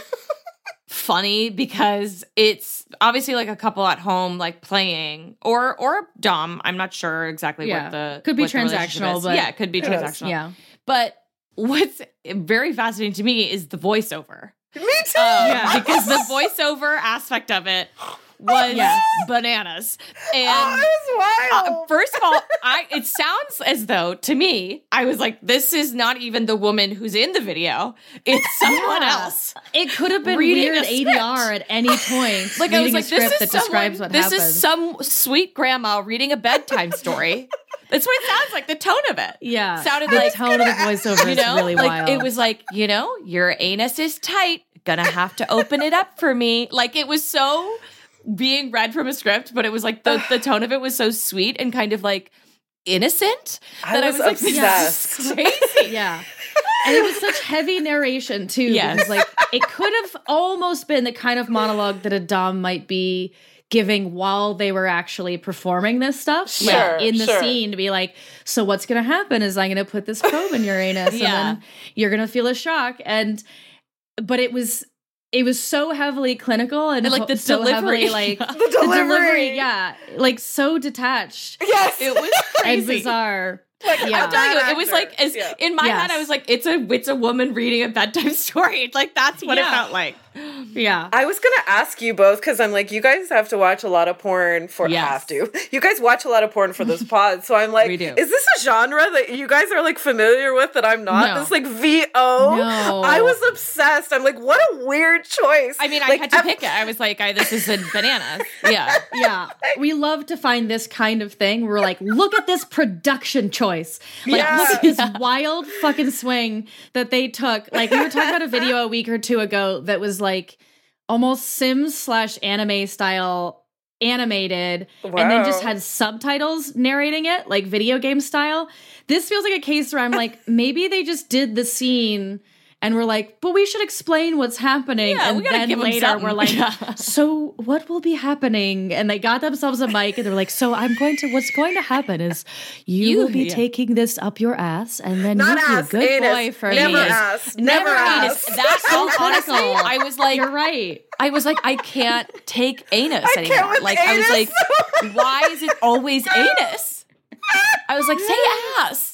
funny because it's obviously like a couple at home, like playing, or or Dom. I'm not sure exactly Yeah. what the Could be what the relationship transactional, is. but- yeah, it could be Yes. transactional. Yeah. But what's very fascinating to me is the voiceover. Me too. Um, Yeah. Because the voiceover aspect of it was Yes. bananas. And Oh, it was uh, wild. first of all, I it sounds as though to me, I was like, this is not even the woman who's in the video. It's someone Yeah. else. It could have been Reading weird a A D R at any point. Like I was reading like, a script this is that describes someone, what this happens. is some sweet grandma reading a bedtime story. That's what it sounds like. The tone of it. yeah. Sounded the like tone of the voiceover you is know, really like wild. it was like, you know, your anus is tight. Gonna have to open it up for me. Like it was so being read from a script, but it was like the, the tone of it was so sweet and kind of like innocent I that I was was like, this obsessed. is crazy. yeah. And it was such heavy narration too. Yes. Because like it could have almost been the kind of monologue that a Dom might be giving while they were actually performing this stuff. Sure, like in the sure. scene to be like, so what's gonna happen is I'm gonna put this probe in your anus Yeah. and then you're gonna feel a shock. And but it was it was so heavily clinical and, And, like, ho- the so delivery. heavily like The delivery. yeah. Like so detached Yes. It was and crazy. bizarre. Like, Yeah. I'm telling you, bad it was actor. like as Yeah. in my Yes. head, I was like, it's a it's a woman reading a bedtime story. Like that's what it Yeah. felt like. Yeah. I was gonna ask you both because I'm like, you guys have to watch a lot of porn for Yes. have to. You guys watch a lot of porn for this pod, so I'm like, We do. is this a genre that you guys are like familiar with that I'm not? No. This like V O. No. I was obsessed. I'm like, what a weird choice. I mean, I Like, had to ev- pick it. I was like, I, this is a bananas. Yeah. Yeah, we love to find this kind of thing. We're like, look at this production choice. Like, Yeah. look at this wild fucking swing that they took. Like, we were talking about a video a week or two ago that was like almost Sims slash anime style animated, wow. and then just had subtitles narrating it, like video game style. This feels like a case where I'm like, maybe they just did the scene and we're like, but we should explain what's happening. Yeah, and we then give later we're like, yeah. so what will be happening? And they got themselves a mic and they're like, so I'm going to, what's going to happen is you, you will be yeah. taking this up your ass and then Not you'll ass, be a good anus. boy for Never me. ass. Never, Never ass. Anus. That's so honestly, I was like, you're right. I was like, I can't take anus I anymore. Can't with like anus. I was like, why is it always anus? I was like, say ass.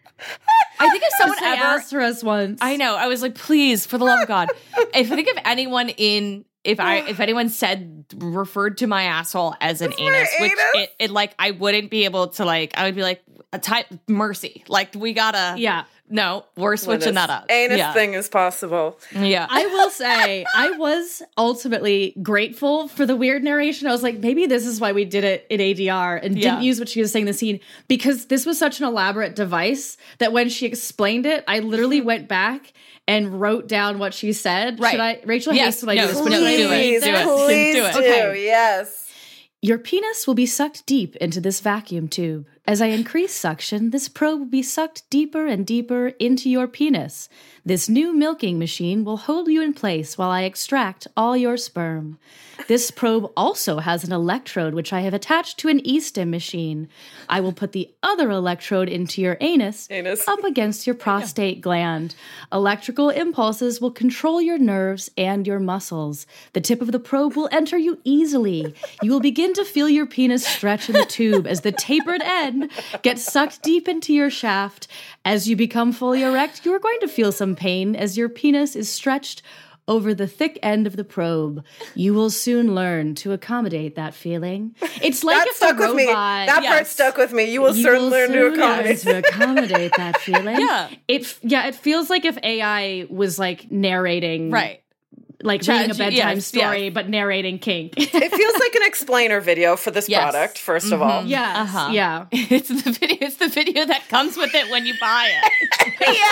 I think if someone Say ever asked for us once, I know. I was like, please, for the love of God. If I think if anyone in, if I, if anyone said, referred to my asshole as an anus, which anus? It, it like, I wouldn't be able to like, I would be like, a type, mercy. Like, we gotta, yeah. No, we're switching that up. Anus yeah. thing is possible. Yeah. I will say, I was ultimately grateful for the weird narration. I was like, maybe this is why we did it in A D R and yeah. didn't use what she was saying in the scene, because this was such an elaborate device that when she explained it, I literally went back and wrote down what she said. Right. Should I, Rachel, yes. hates when I no, do this. No, Should I do read it. this? Do it. Please do it. do. Okay. Yes. Your penis will be sucked deep into this vacuum tube. As I increase suction, this probe will be sucked deeper and deeper into your penis. This new milking machine will hold you in place while I extract all your sperm. This probe also has an electrode which I have attached to an e-stim machine. I will put the other electrode into your anus, Anus. up against your prostate gland. Electrical impulses will control your nerves and your muscles. The tip of the probe will enter you easily. You will begin to feel your penis stretch in the tube as the tapered end gets sucked deep into your shaft. As you become fully erect, you are going to feel some pain as your penis is stretched over the thick end of the probe. You will soon learn to accommodate that feeling. It's like that if stuck a robot, with me. That yes, part stuck with me. You will you soon will learn soon to accommodate. learn to accommodate that feeling. Yeah. It yeah, it feels like if A I was like narrating, Right. like Ch- reading a bedtime yes, story, yes. but narrating kink. It feels like an explainer video for this Yes. product, first of all. Yes, Uh-huh. yeah. It's the video. It's the video that comes with it when you buy it.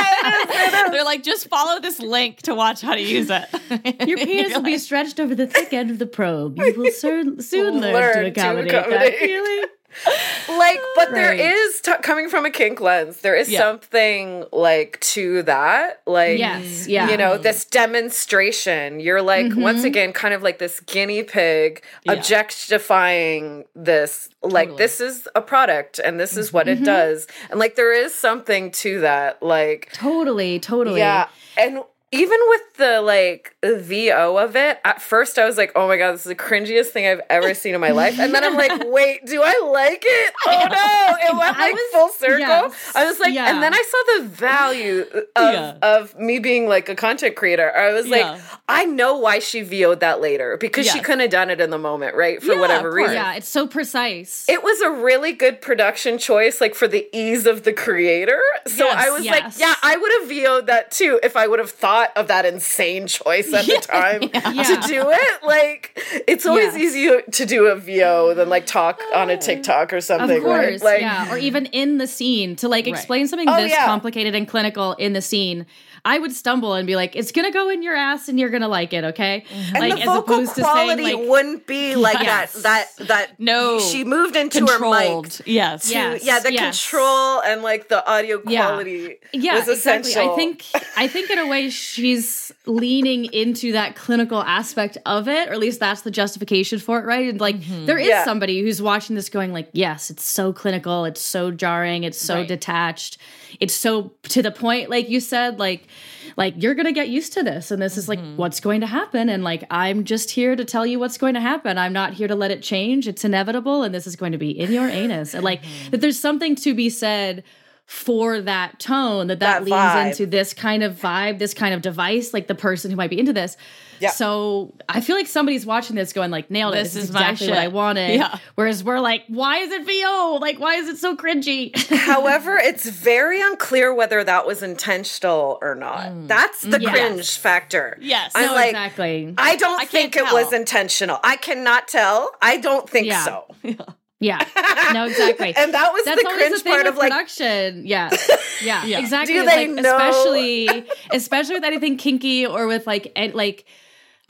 Yeah, They're like, just follow this link to watch how to use it. Your penis will be stretched over the thick end of the probe. You will soon, soon learn, Learn to to accommodate, accommodate. that feeling. like, but there Right. is, t- coming from a kink lens, there is Yeah. something like to that. Like, Yes, yeah. you know, this demonstration. You're like, Mm-hmm. once again, kind of like this guinea pig Yeah. objectifying this. Like, Totally. this is a product and this is what Mm-hmm. it does. And like, there is something to that. Like, Totally, totally. yeah. And even with the like V O of it, at first I was like, oh my God, this is the cringiest thing I've ever seen in my life. And then I'm like, wait, do I like it? Oh no. It went I like was- full circle. yes, I was like, yeah. and then I saw the value of, Yeah. of me being like a content creator. I was like, Yeah. I know why she V O'd that later, because she Yes. couldn't have done it in the moment, right? For Yeah, whatever of course. reason. Yeah, it's so precise. It was a really good production choice, like for the ease of the creator. So Yes, I was like, yes. yeah, I would have V O'd that too if I would have thought of that insane choice at the time Yeah. to do it. Like, it's always Yes. easier to do a V O than like talk on a TikTok or something, Of course, right? Like, yeah. Or even in the scene to like Right. explain something Oh, this yeah. complicated and clinical in the scene. I would stumble and be like, "It's gonna go in your ass, and you're gonna like it, okay?" and Like the vocal quality like, wouldn't be like Yes. that. That that No. she moved into her Controlled. mic. Yes. To, Yes, yeah, the yes. control and like the audio Yeah. quality yeah, was essential. exactly. I think I think in a way she's leaning into that clinical aspect of it, or at least that's the justification for it, right? And like there is Yeah. somebody who's watching this going like, yes, it's so clinical, it's so jarring, it's so Right. detached, it's so to the point, like you said, like like you're gonna get used to this, and this is like what's going to happen, and like I'm just here to tell you what's going to happen. I'm not here to let it change. It's inevitable, and this is going to be in your anus, and like that there's something to be said for that tone, that that, That leans vibe. into this kind of vibe, this kind of device, like the person who might be into this. Yeah. So I feel like somebody's watching this going like, nailed it. This This, is is my exactly what shit. I wanted. Yeah. Whereas we're like, why is it V O? Like, why is it so cringy? However, it's very unclear whether that was intentional or not. That's the Yes. cringe factor. Yes. I'm no, like, exactly. I don't I think can't it was tell. intentional. I cannot tell. I don't think Yeah. so. Yeah. No, exactly. And that was That's the always cringe the thing part with of like, production. Yeah. Yeah. Yeah. Exactly. Do It's they like, know? especially especially with anything kinky or with like ed- like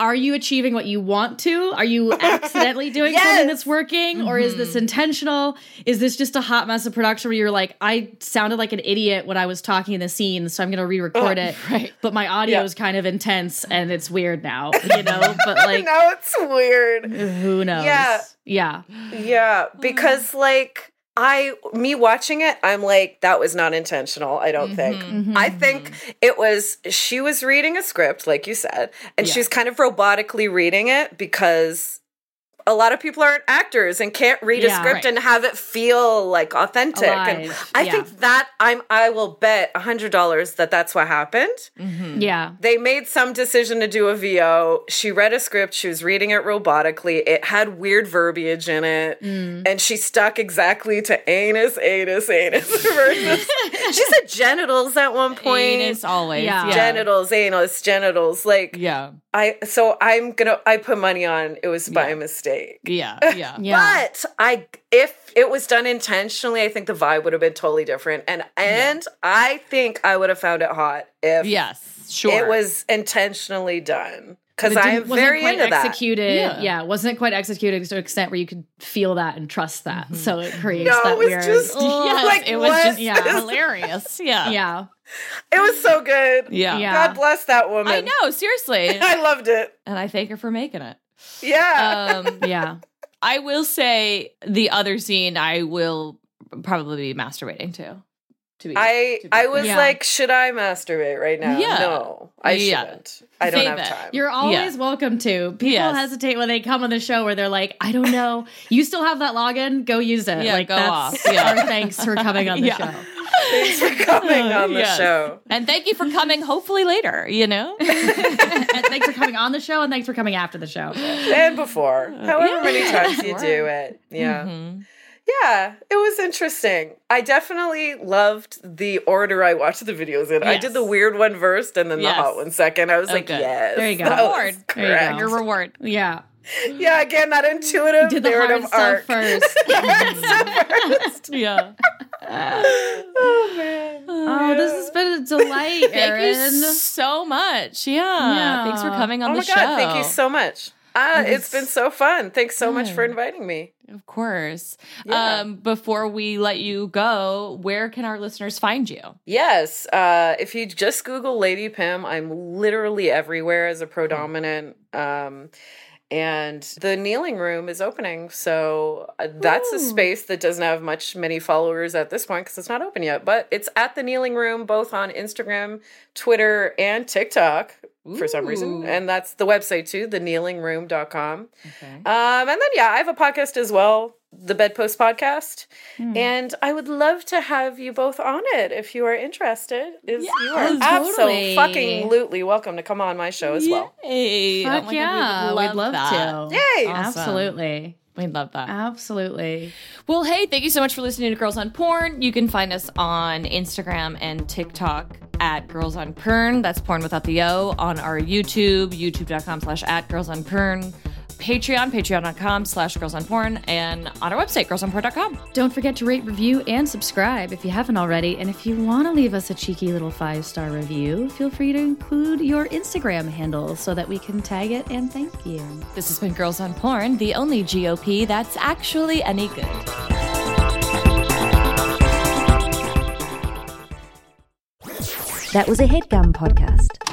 are you achieving what you want to? Are you accidentally doing Yes. something that's working? Mm-hmm. Or is this intentional? Is this just a hot mess of production where you're like, I sounded like an idiot when I was talking in the scene, so I'm going to re-record Oh, it. right. But my audio Yeah. is kind of intense and it's weird now, you know? But like, now it's weird. who knows? Yeah. Yeah. Yeah, because like I me watching it, I'm like, that was not intentional, I don't think. Mhm. I think it was she was reading a script, like you said, and Yeah. she's kind of robotically reading it because a lot of people aren't actors and can't read a Yeah, script right. and have it feel like authentic. And Alive, I yeah. think that I'm I will bet a hundred dollars that that's what happened. Yeah. They made some decision to do a V O. She read a script. She was reading it robotically. It had weird verbiage in it. Mm. And she stuck exactly to anus, anus, anus. Versus, she said genitals at one point. Anus always. Yeah. Yeah. Genitals, anus, genitals. Like, Yeah. I, so I'm gonna, I put money on it was by mistake. Yeah. Yeah. Yeah. But I, if it was done intentionally, I think the vibe would have been totally different. And, and I think I would have found it hot if Yes. Sure. it was intentionally done. Because But it I am didn't- wasn't very quite into that. executed. Yeah. Yeah. wasn't quite executed to an extent where you could feel that and trust that. So it creates No, that it was weird. just- Yes, Like, it was what? just Yeah. hilarious. Yeah. yeah. It was so good. Yeah. Yeah. God bless that woman. I know, seriously. I loved it. And I thank her for making it. Yeah. Um, Yeah. I will say the other scene I will probably be masturbating to. To be, I to be I was Yeah. like, should I masturbate right now? Yeah. No, I Yeah. shouldn't. I don't Save have it. time. You're always welcome to. People Yes. hesitate when they come on the show where they're like, I don't know. You still have that login? Go use it. Yeah, like go that's off. Yeah. our thanks for coming on the Yeah. show. Thanks for coming on the Yes. show. And thank you for coming hopefully later, you know? And thanks for coming on the show and thanks for coming after the show. And before. However many times you Sure. do it. Yeah. Mhm. Yeah, it was interesting. I definitely loved the order I watched the videos in. I Yes. did the weird one first and then Yes. the hot one second. I was Oh, like, good. yes. There you go. that was Reward. There you correct. go. Your reward. Yeah. Yeah, again, that intuitive Did the hard narrative stuff arc. first. Yeah. Oh, man. Oh, this has been a delight, Thank Erin. you so much. Yeah. Yeah. Thanks for coming on Oh the my show. God, thank you so much. Uh, It it's was been so fun. Thanks so much for good. inviting me. Of course. Yeah. Um, before we let you go, where can our listeners find you? Yes, uh, if you just Google Lady Pim, I'm literally everywhere as a predominant. Um, and the Kneeling Room is opening, so uh, that's a space that doesn't have much many followers at this point because it's not open yet. But it's at the Kneeling Room, both on Instagram, Twitter, and TikTok. For some reason. Ooh. And that's the website too, the kneeling room dot com. Okay. Um, and then, yeah, I have a podcast as well, the Bedpost Podcast. And I would love to have you both on it if you are interested. Is You are Yes, absolutely totally. fucking lootly welcome to come on my show as well. Yay. Fuck Oh my God, yeah. we would We'd love that. to. Yay! Awesome. Absolutely. We'd love that. Absolutely. Well, hey, thank you so much for listening to Girls on Porn. You can find us on Instagram and TikTok at Girls on Porn. That's porn without the O. On our YouTube, youtube.com slash at Girls on Porn. Patreon, patreon.com slash Girls on Porn. And on our website, girls on porn dot com. Don't forget to rate, review, and subscribe if you haven't already. And if you want to leave us a cheeky little five-star review, feel free to include your Instagram handle so that we can tag it and thank you. This has been Girls on Porn, the only G O P that's actually any good. That was a HeadGum podcast.